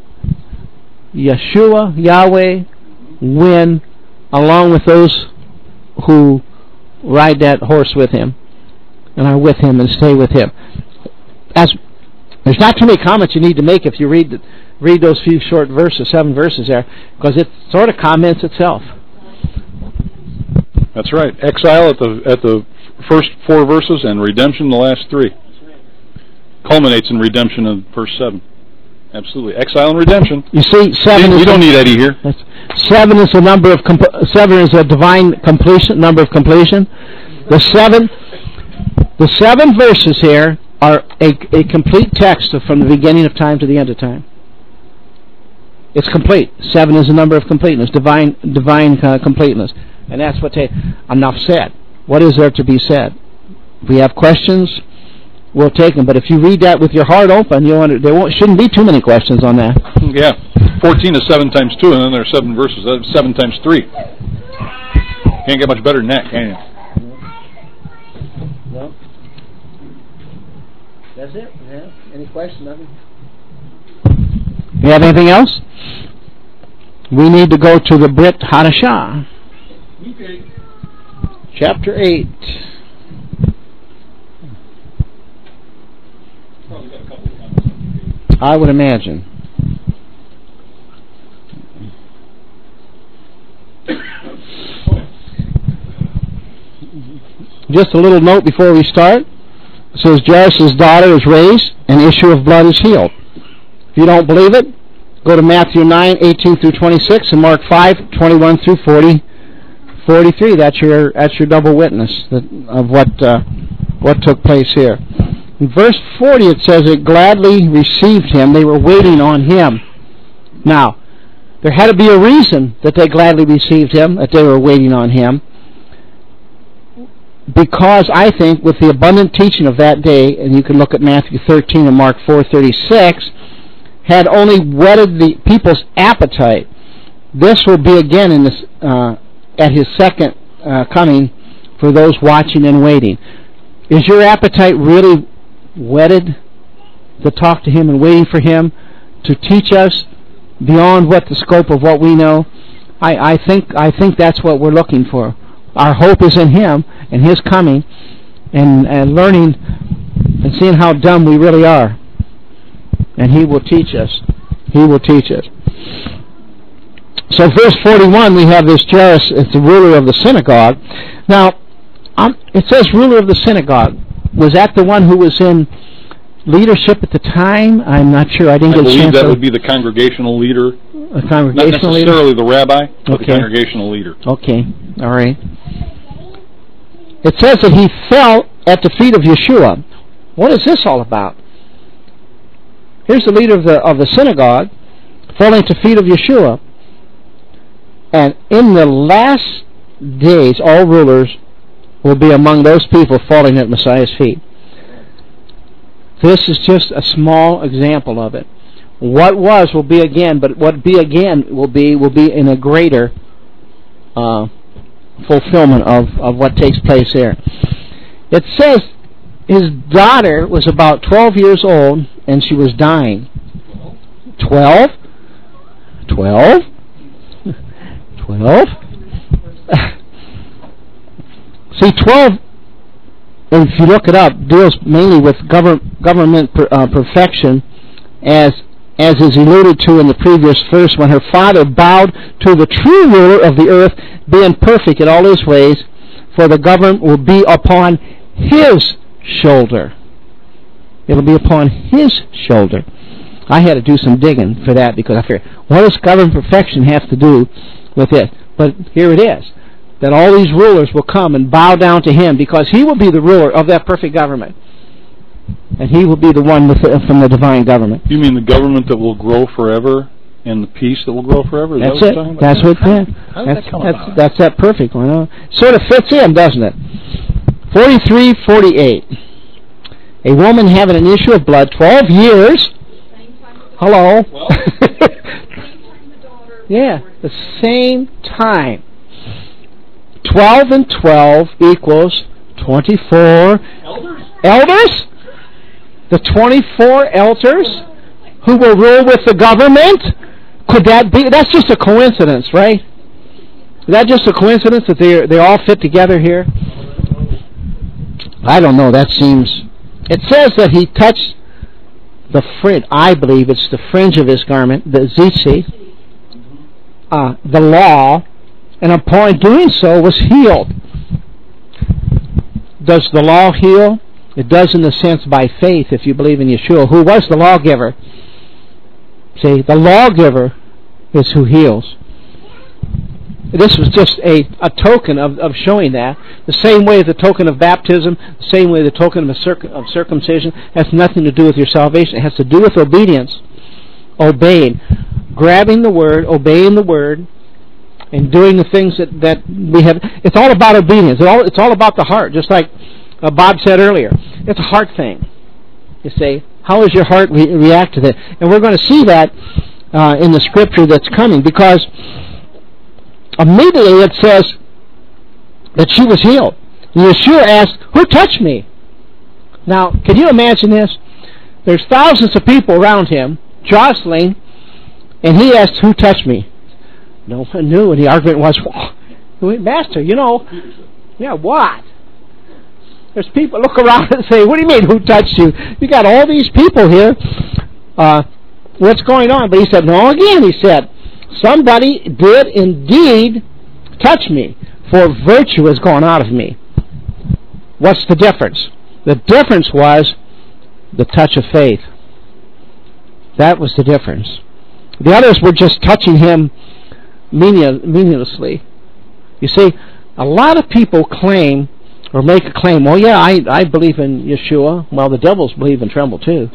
Yeshua, Yahweh, win along with those who ride that horse with him and are with him and stay with him. There's not too many comments you need to make if you read those few short verses, 7 verses there, because it sort of comments itself. That's right. Exile at the first 4 verses and redemption the last 3. Culminates in redemption in verse 7. Absolutely. Exile and redemption. You see, 7 we don't need Eddie here. 7 is the number of 7 is a divine completion, number of completion. The 7 verses here are a complete text from the beginning of time to the end of time. It's complete. 7 is the number of completeness, divine completeness. And that's what enough said. What is there to be said? If we have questions, we'll take them. But if you read that with your heart open, shouldn't be too many questions on that. Yeah. 14 is 7 times 2, and then there are 7 verses. That's 7 times 3. Can't get much better than that, can you? No. That's it. Yeah. Any questions? Nothing? You have anything else? We need to go to the Brit Hadashah. Okay. Chapter 8. Probably got a couple of comments. I would imagine. Just a little note before we start. It says Jairus' daughter is raised, and issue of blood is healed. If you don't believe it, go to Matthew 9, 18 through 26, and Mark 5, 21 through 43. That's your double witness of what took place here. In verse 40, it says it gladly received him. They were waiting on him. Now, there had to be a reason that they gladly received him, that they were waiting on him. Because I think with the abundant teaching of that day, and you can look at Matthew 13 and Mark 4:36, had only whetted the people's appetite. This will be again in this at his second coming for those watching and waiting. Is your appetite really whetted to talk to him and waiting for him to teach us beyond what the scope of what we know? I think that's what we're looking for. Our hope is in him and his coming, and learning and seeing how dumb we really are. And he will teach us. He will teach us. So verse 41, we have this Jairus as the ruler of the synagogue. Now, it says ruler of the synagogue. Was that the one who was in leadership at the time? I'm not sure. I didn't get a chance. I believe that would be the congregational leader. A congregational leader? Not necessarily the rabbi, but the congregational leader. Okay, all right. It says that he fell at the feet of Yeshua. What is this all about? Here's the leader of the synagogue falling at the feet of Yeshua. And in the last days, all rulers will be among those people falling at Messiah's feet. This is just a small example of it. What was will be again, but what be again will be in a greater fulfillment of what takes place there. It says his daughter was about 12 years old and she was dying. 12? 12? 12? See, 12, if you look it up, deals mainly with government perfection, as is alluded to in the previous verse, when her father bowed to the true ruler of the earth, being perfect in all his ways, for the government will be upon his shoulder. It will be upon his shoulder. I had to do some digging for that, because I figured, what does government perfection have to do with it? But here it is, that all these rulers will come and bow down to him, because he will be the ruler of that perfect government. And he will be the one from the divine government. You mean the government that will grow forever and the peace that will grow forever? That's it. That's what How did that come about? That's that perfect one. Sort of fits in, doesn't it? 43:48. A woman having an issue of blood 12 years. Hello. Well, yeah, the same time. 12 and 12 equals 24. Elders? The 24 elders who will rule with the government? Could that be? That's just a coincidence, right? Is that just a coincidence that they all fit together here? I don't know. That seems... It says that he touched the fringe. I believe it's the fringe of his garment, the zitzi, the law, and upon doing so was healed. Does the law heal? It does in the sense by faith, if you believe in Yeshua. Who was the lawgiver? See, the lawgiver is who heals. This was just a token of showing that. The same way the token of baptism, the same way the token of circumcision has nothing to do with your salvation. It has to do with obedience. Obeying. Grabbing the Word, obeying the Word, and doing the things that we have. It's all about obedience. It's all about the heart, just like Bob said earlier. It's a heart thing. You say, how does your heart react to that? And we're going to see that in the scripture that's coming, because immediately it says that she was healed. And Yeshua asked, who touched me? Now, can you imagine this? There's thousands of people around him, jostling, and he asked, who touched me? No one knew, and the argument was, Master, what? There's people look around and say, what do you mean, who touched you? You got all these people here. What's going on? But he said, no, again, he said, somebody did indeed touch me, for virtue has gone out of me. What's the difference? The difference was the touch of faith. That was the difference. The others were just touching him meaninglessly. You see, a lot of people claim or make a claim, well, yeah, I believe in Yeshua. Well, the devils believe and tremble too,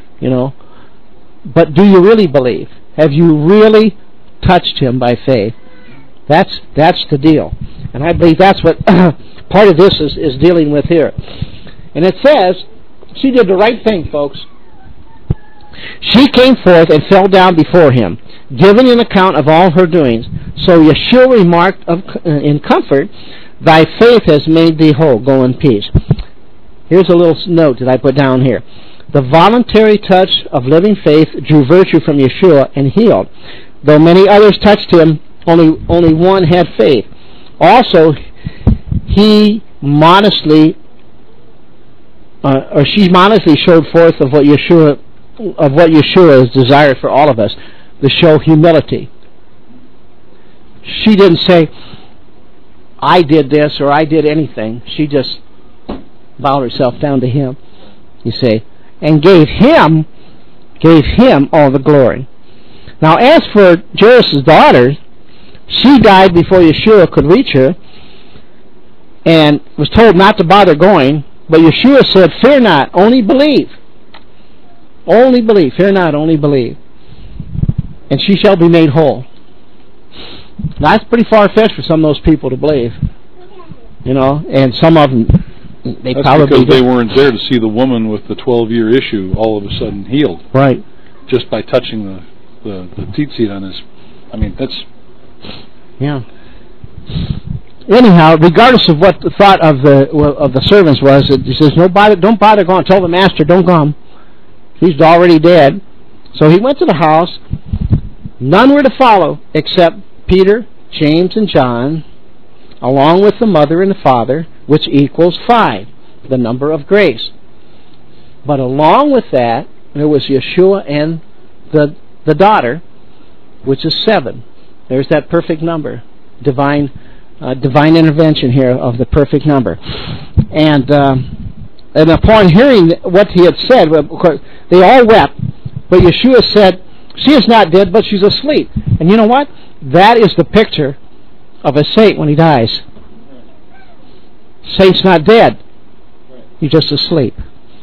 But do you really believe? Have you really touched him by faith? That's the deal. And I believe that's what part of this is dealing with here. And it says, she did the right thing, folks. She came forth and fell down before him, giving an account of all her doings. So Yeshua remarked in comfort, thy faith has made thee whole. Go in peace. Here's a little note that I put down here. The voluntary touch of living faith drew virtue from Yeshua and healed. Though many others touched him, only one had faith. Also, she modestly showed forth of what Yeshua has desired for all of us, to show humility. she didn't say, I did this or I did anything. She just bowed herself down to him, you see, and gave him all the glory. Now, as for Jairus' daughter, she died before Yeshua could reach her and was told not to bother going, but Yeshua said, fear not, only believe. Only believe. Fear not, only believe. And she shall be made whole. Now, that's pretty far-fetched for some of those people to believe. You know, and some of them, they that's probably because they weren't there to see the woman with the 12-year issue all of a sudden healed. Right. Just by touching the tzitzit on his... I mean, that's... Yeah. Anyhow, regardless of what the thought of the servants was, he says, don't bother going. Tell the master, don't come. He's already dead. So he went to the house. None were to follow except Peter, James, and John, along with the mother and the father, which equals 5, the number of grace. But along with that, there was Yeshua and the daughter, which is 7. There's that perfect number, divine intervention here of the perfect number. And upon hearing what he had said, of course, they all wept. But Yeshua said, she is not dead, but she's asleep. And you know what? That is the picture of a saint when he dies. Saint's not dead. He's just asleep.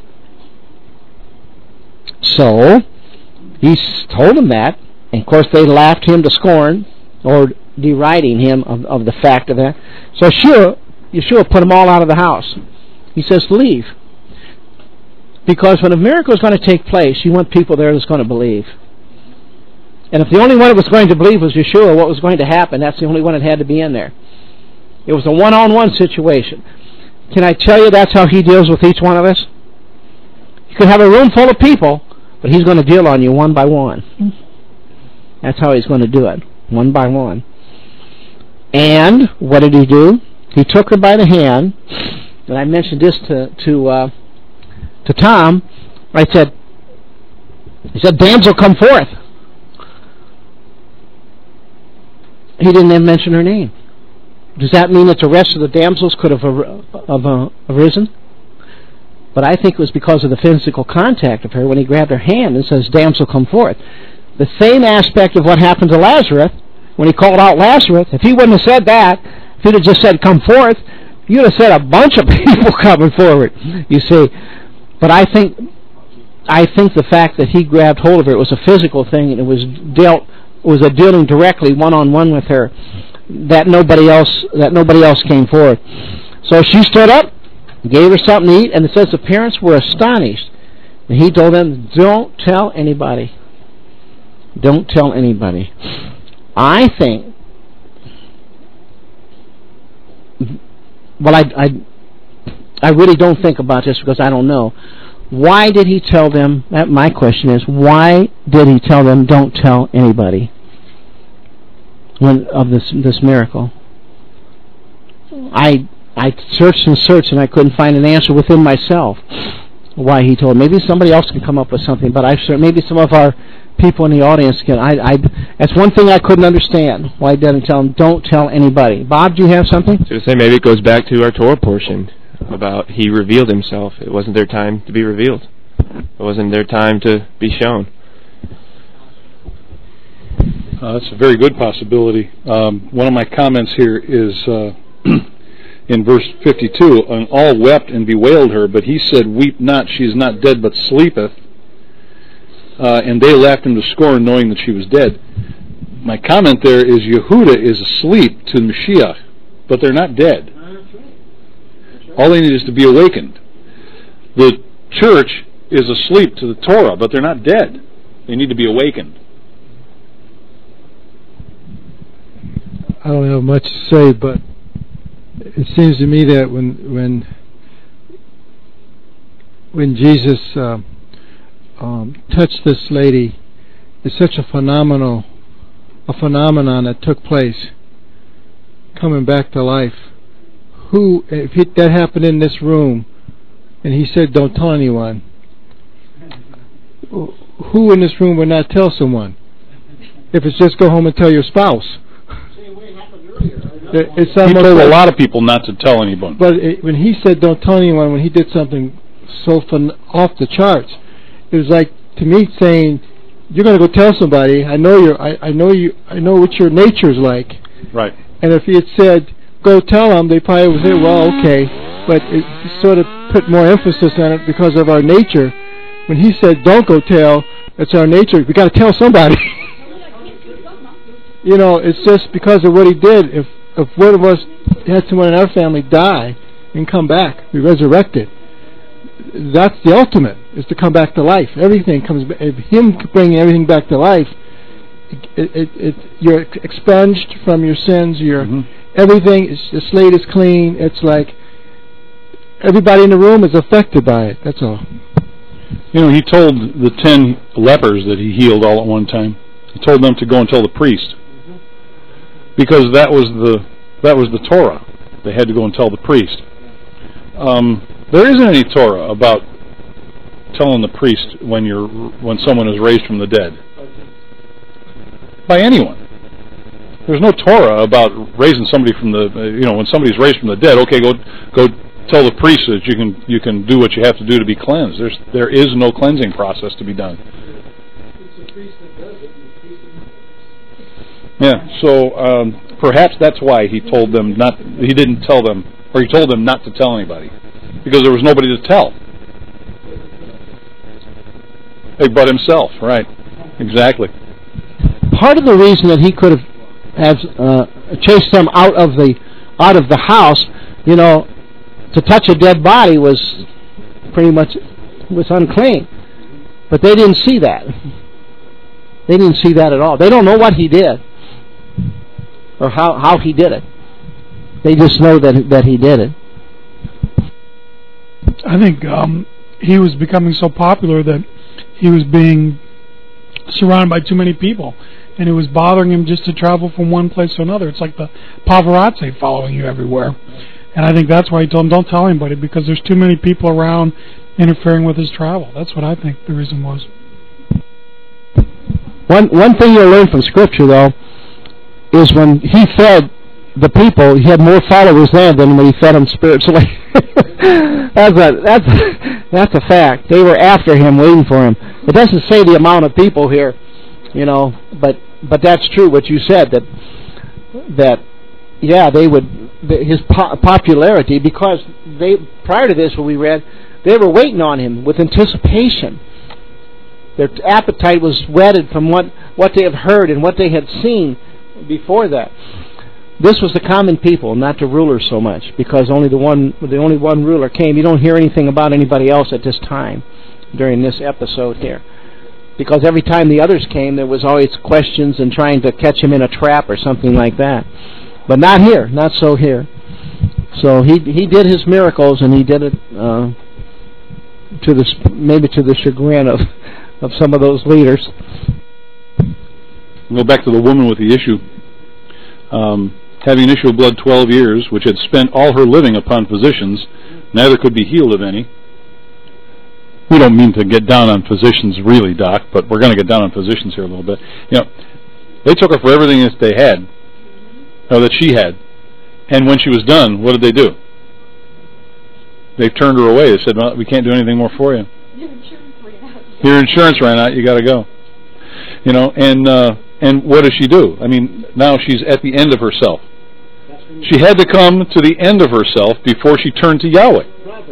So, he told them that. And of course they laughed him to scorn, or deriding him of the fact of that. So Yeshua put them all out of the house. He says, leave. Because when a miracle is going to take place, you want people there that's going to believe. And if the only one that was going to believe was Yeshua, what was going to happen, that's the only one that had to be in there. It was a one-on-one situation. Can I tell you that's how he deals with each one of us? You could have a room full of people, but he's going to deal on you one by one. That's how he's going to do it, one by one. And what did he do? He took her by the hand, and I mentioned this to Tom. He said, damsel, come forth. He didn't even mention her name. Does that mean that the rest of the damsels could have arisen? But I think it was because of the physical contact of her when he grabbed her hand and says, damsel, come forth. The same aspect of what happened to Lazarus when he called out Lazarus. If he wouldn't have said that, if he'd have just said, come forth, you'd have said a bunch of people coming forward, you see. But I think the fact that he grabbed hold of her, it was a physical thing, and it was a dealing directly one-on-one with her, that nobody else came forward. So she stood up, gave her something to eat, and it says the parents were astonished. And he told them, don't tell anybody. Don't tell anybody. I think, well, I really don't think about this because I don't know. Why did he tell them, my question is, why did he tell them don't tell anybody of this miracle? I searched and I couldn't find an answer within myself why he told. Maybe somebody else can come up with something, but maybe some of our people in the audience can. That's one thing I couldn't understand. Why he doesn't tell them, don't tell anybody. Bob, do you have something? I was going to say, maybe it goes back to our Torah portion about he revealed himself. It wasn't their time to be revealed. It wasn't their time to be shown. That's a very good possibility. One of my comments here is in verse 52, and all wept and bewailed her, but he said, weep not, she is not dead, but sleepeth. And they laughed him to scorn, knowing that she was dead. My comment there is Yehuda is asleep to Mashiach, but they're not dead. All they need is to be awakened. The church is asleep to the Torah, but they're not dead. They need to be awakened. I don't have much to say, but it seems to me that when Jesus touched this lady, it's such a phenomenon that took place, coming back to life. If that happened in this room, and he said, "Don't tell anyone," who in this room would not tell someone? If it's just go home and tell your spouse. It's he almost told a lot of people not to tell anyone. But when he said don't tell anyone, when he did something so off the charts, it was like to me saying, "You're going to go tell somebody. I know what your nature is like." Right. And if he had said, "Go tell them," they probably would say, "Well, okay." But it sort of put more emphasis on it because of our nature. When he said, "Don't go tell," it's our nature. We got to tell somebody. It's just because of what he did. If one of us had someone in our family die and come back, be resurrected, that's the ultimate, is to come back to life. Everything comes back. If him bringing everything back to life, you're expunged from your sins. Everything, the slate is clean. It's like everybody in the room is affected by it. That's all. He told the 10 lepers that he healed all at one time. He told them to go and tell the priest, because that was the Torah. They had to go and tell the priest. There isn't any Torah about telling the priest when someone is raised from the dead by anyone. There's no Torah about raising somebody from the when somebody's raised from the dead. Okay, go tell the priest that you can do what you have to do to be cleansed. There is no cleansing process to be done. It's the priest that does it. Yeah, so perhaps that's why he told them not. He didn't tell them, or he told them not to tell anybody, because there was nobody to tell. But himself, right? Exactly. Part of the reason that he could have chased them out of the house, to touch a dead body was pretty much unclean, but they didn't see that. They didn't see that at all. They don't know what he did or how he did it. They just know that he did it. I think he was becoming so popular that he was being surrounded by too many people, and it was bothering him just to travel from one place to another. It's like the paparazzi following you everywhere. And I think that's why he told him, don't tell anybody, because there's too many people around interfering with his travel. That's what I think the reason was. One thing you'll learn from Scripture, though, is when he fed the people, he had more followers then than when he fed them spiritually. That's a fact. They were after him, waiting for him. It doesn't say the amount of people here, but that's true what you said, that they would, his popularity, because they, prior to this, what we read, they were waiting on him with anticipation. Their appetite was whetted from what they had heard and what they had seen before that. This was the common people, not the rulers so much, because only one ruler came. You don't hear anything about anybody else at this time during this episode here, because every time the others came, there was always questions and trying to catch him in a trap or something like that. But not here, not so here. So he did his miracles, and he did it maybe to the chagrin of some of those leaders. We'll go back to the woman with the issue. Having an issue of blood 12 years, which had spent all her living upon physicians, neither could be healed of any. We don't mean to get down on physicians really, Doc, but we're going to get down on physicians here a little bit. They took her for everything that they had, or that she had, and when she was done, what did they do? They turned her away. They said, well, we can't do anything more for you. Your insurance ran out. You got to go. And what does she do? I mean, now she's at the end of herself. She had to come to the end of herself before she turned to Yahweh.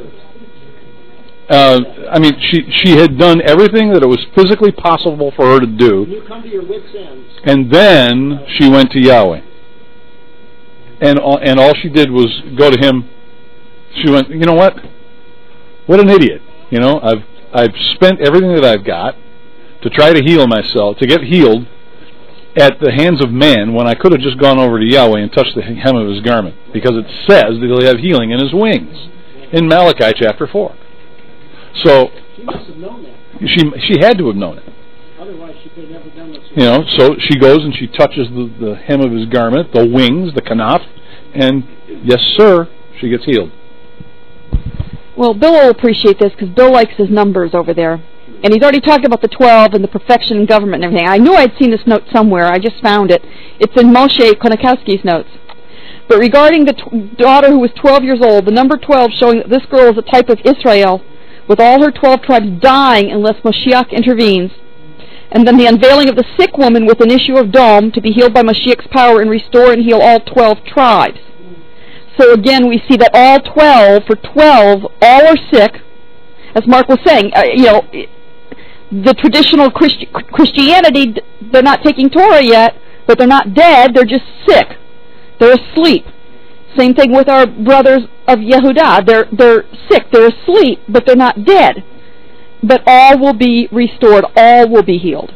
She had done everything that it was physically possible for her to do. You come to your wit's end. And then she went to Yahweh. And all she did was go to him. She went, you know what? What an idiot. I've spent everything that I've got to try to heal myself, to get healed at the hands of man, when I could have just gone over to Yahweh and touched the hem of his garment, because it says that he'll have healing in his wings in Malachi chapter 4. So she must have known that. She had to have known it. Otherwise, she could have never done this. So she goes and she touches the hem of his garment, the wings, the kanaf, and yes, sir, she gets healed. Well, Bill will appreciate this because Bill likes his numbers over there. And he's already talked about the 12 and the perfection in government and everything. I knew I'd seen this note somewhere. I just found it. It's in Moshe Konakowski's notes. But regarding the daughter who was 12 years old, the number 12 showing that this girl is a type of Israel, with all her 12 tribes dying unless Mashiach intervenes. And then the unveiling of the sick woman with an issue of Dom to be healed by Mashiach's power and restore and heal all 12 tribes. So again, we see that all 12, for 12, all are sick. As Mark was saying, the traditional Christianity, they're not taking Torah yet, but they're not dead, they're just sick. They're asleep. Same thing with our brothers of Yehudah. They're sick, they're asleep, but they're not dead. But all will be restored, all will be healed.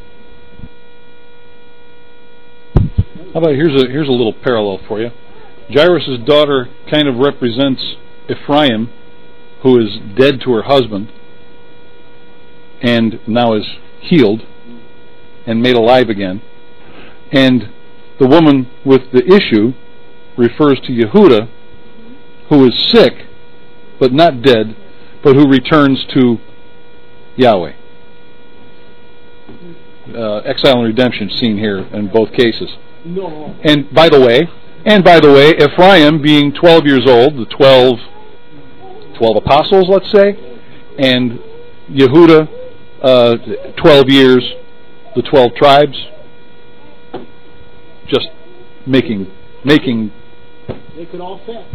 How about here's a little parallel for you. Jairus' daughter kind of represents Ephraim, who is dead to her husband and now is healed and made alive again. And the woman with the issue refers to Yehuda, who is sick but not dead, but who returns to Yahweh. Exile and redemption seen here in both cases. No. And by the way, Ephraim being 12 years old, the 12 apostles, let's say, and Yehuda, 12 years, the 12 tribes, just making. They could all fit.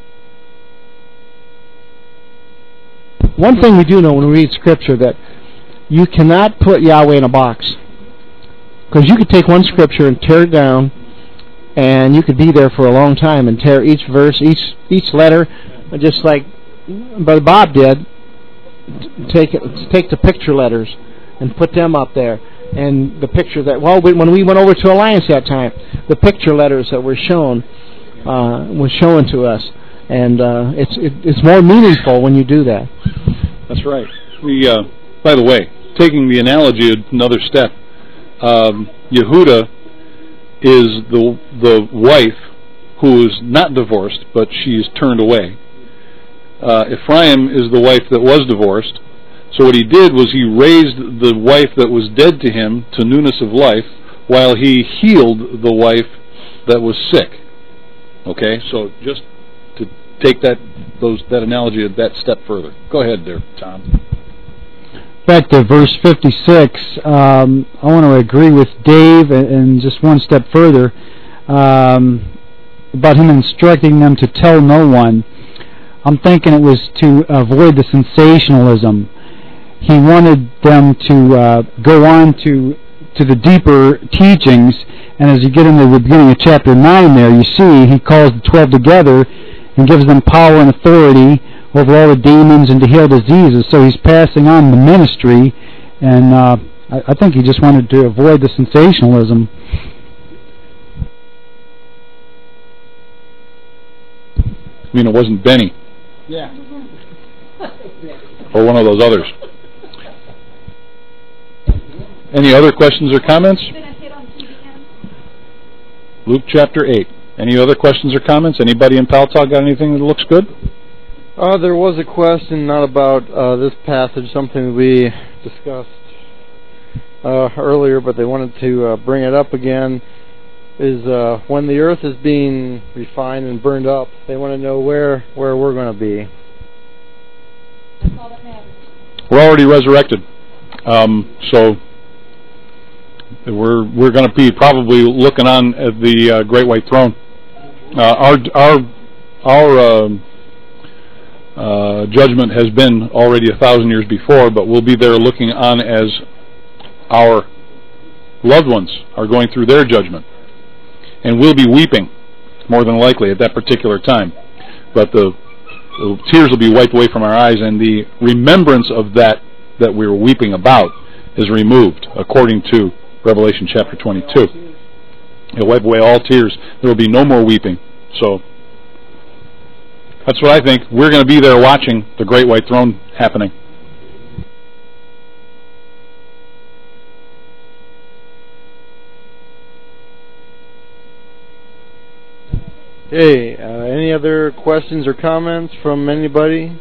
One thing we do know when we read Scripture, that you cannot put Yahweh in a box. Because you could take one Scripture and tear it down, and you could be there for a long time and tear each verse, each letter, just like Brother Bob did. Take the picture letters and put them up there. And the picture that, when we went over to Alliance that time, the picture letters that were shown was shown to us. And it's more meaningful when you do that. That's right. By the way, taking the analogy another step, Yehuda is the wife who is not divorced, but she's turned away. Ephraim is the wife that was divorced. So what he did was he raised the wife that was dead to him to newness of life, while he healed the wife that was sick. Okay, so just to take that analogy that step further. Go ahead there, Tom. Back to verse 56, I want to agree with Dave and just one step further about him instructing them to tell no one. I'm thinking it was to avoid the sensationalism. He wanted them to go on to the deeper teachings, and as you get into the beginning of chapter 9 there, you see he calls the 12 together and gives them power and authority over all the demons and to heal diseases. So he's passing on the ministry, and I think he just wanted to avoid the sensationalism. I mean, it wasn't Benny. Yeah. Or one of those others. Any other questions or comments? Luke chapter 8. Any other questions or comments? Anybody in Paltalk got anything that looks good? There was a question, not about this passage, something we discussed earlier, but they wanted to bring it up again, is when the earth is being refined and burned up, they want to know where we're going to be. That's all that matters. We're already resurrected. So we're going to be probably looking on at the Great White Throne. Our judgment has been already 1,000 years before, but we'll be there looking on as our loved ones are going through their judgment. And we'll be weeping, more than likely, at that particular time. But the tears will be wiped away from our eyes, and the remembrance of that we're weeping about is removed, according to Revelation chapter 22. It'll wipe away all tears. There will be no more weeping. So that's what I think. We're going to be there watching the Great White Throne happening. Okay, any other questions or comments from anybody?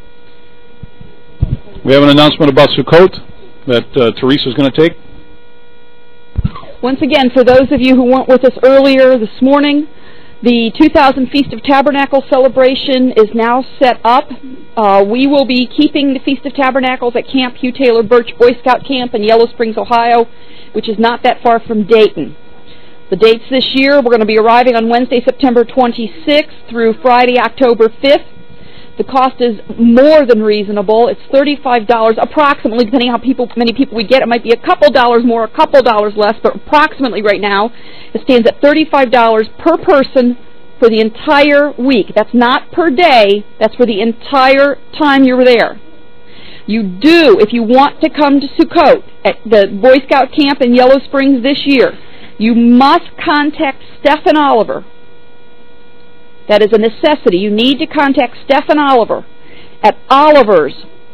We have an announcement about Sukkot that Teresa's going to take. Once again, for those of you who weren't with us earlier this morning, The 2000 Feast of Tabernacles celebration is now set up. We will be keeping the Feast of Tabernacles at Camp Hugh Taylor Birch Boy Scout Camp in Yellow Springs, Ohio, which is not that far from Dayton. The dates this year, we're going to be arriving on Wednesday, September 26th through Friday, October 5th. The cost is more than reasonable. It's $35 approximately, depending on how many people we get. It might be a couple dollars more, a couple dollars less, but approximately right now it stands at $35 per person for the entire week. That's not per day. That's for the entire time you're there. You do, if you want to come to Sukkot at the Boy Scout camp in Yellow Springs this year, you must contact Stephen Oliver. That is a necessity. You need to contact Stephen Oliver at Oliver's,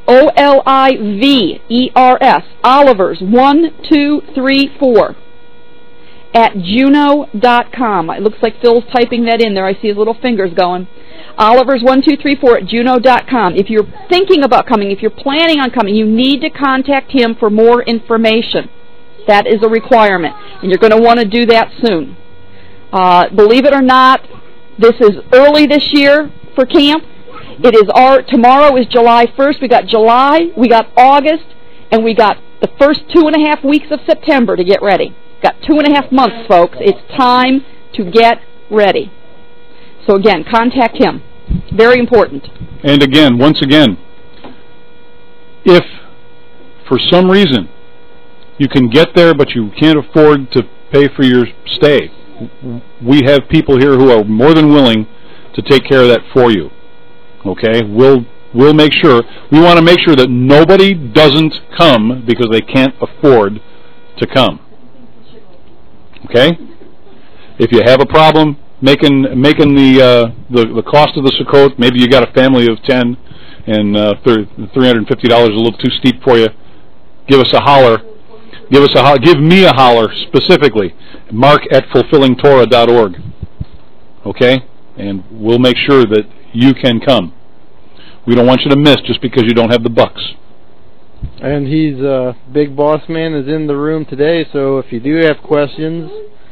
Olivers, Oliver's 1234 at Juno.com. It looks like Phil's typing that in there. I see his little fingers going. Oliver's 1234 at Juno.com. If you're thinking about coming, if you're planning on coming, you need to contact him for more information. That is a requirement, and you're going to want to do that soon. Believe it or not, this is early this year for camp. Tomorrow is July 1st. We got July, we got August, and we got the first 2.5 weeks of September to get ready. Got 2.5 months, folks. It's time to get ready. So again, contact him. Very important. And again, once again, if for some reason you can get there but you can't afford to pay for your stay, we have people here who are more than willing to take care of that for you. Okay? We'll make sure. We want to make sure that nobody doesn't come because they can't afford to come. Okay? If you have a problem making the cost of the Sukkot, maybe you got a family of 10 and $350 is a little too steep for you, give us a holler. Give me a holler specifically. Mark at fulfillingtorah.org. Okay? And we'll make sure that you can come. We don't want you to miss just because you don't have the bucks. And he's Big Boss Man is in the room today, so if you do have questions,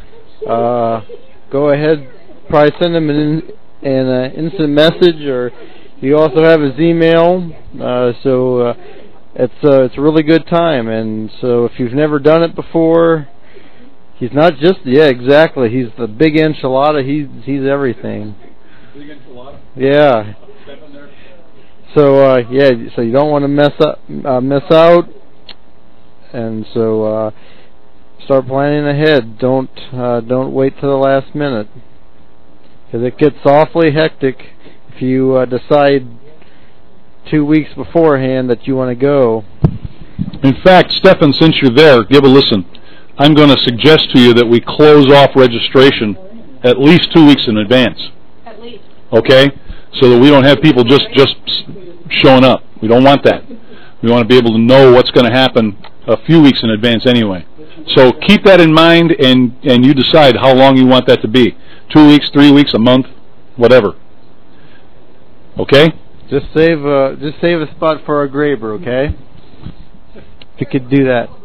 go ahead. Probably send him an instant message, or you also have his email. It's a really good time, and so if you've never done it before, he's not just exactly. He's the big enchilada. He's everything. Big enchilada. Yeah. So so you don't want to miss out, and so start planning ahead. Don't wait till the last minute, because it gets awfully hectic if you decide 2 weeks beforehand that you want to go. In fact, Stephen, since you're there, give a listen. I'm going to suggest to you that we close off registration at least 2 weeks in advance. At least. Okay? So that we don't have people just showing up. We don't want that. We want to be able to know what's going to happen a few weeks in advance anyway. So keep that in mind, and you decide how long you want that to be. 2 weeks, 3 weeks, a month, whatever. Okay? Just save a spot for our Graber, okay? If you could do that.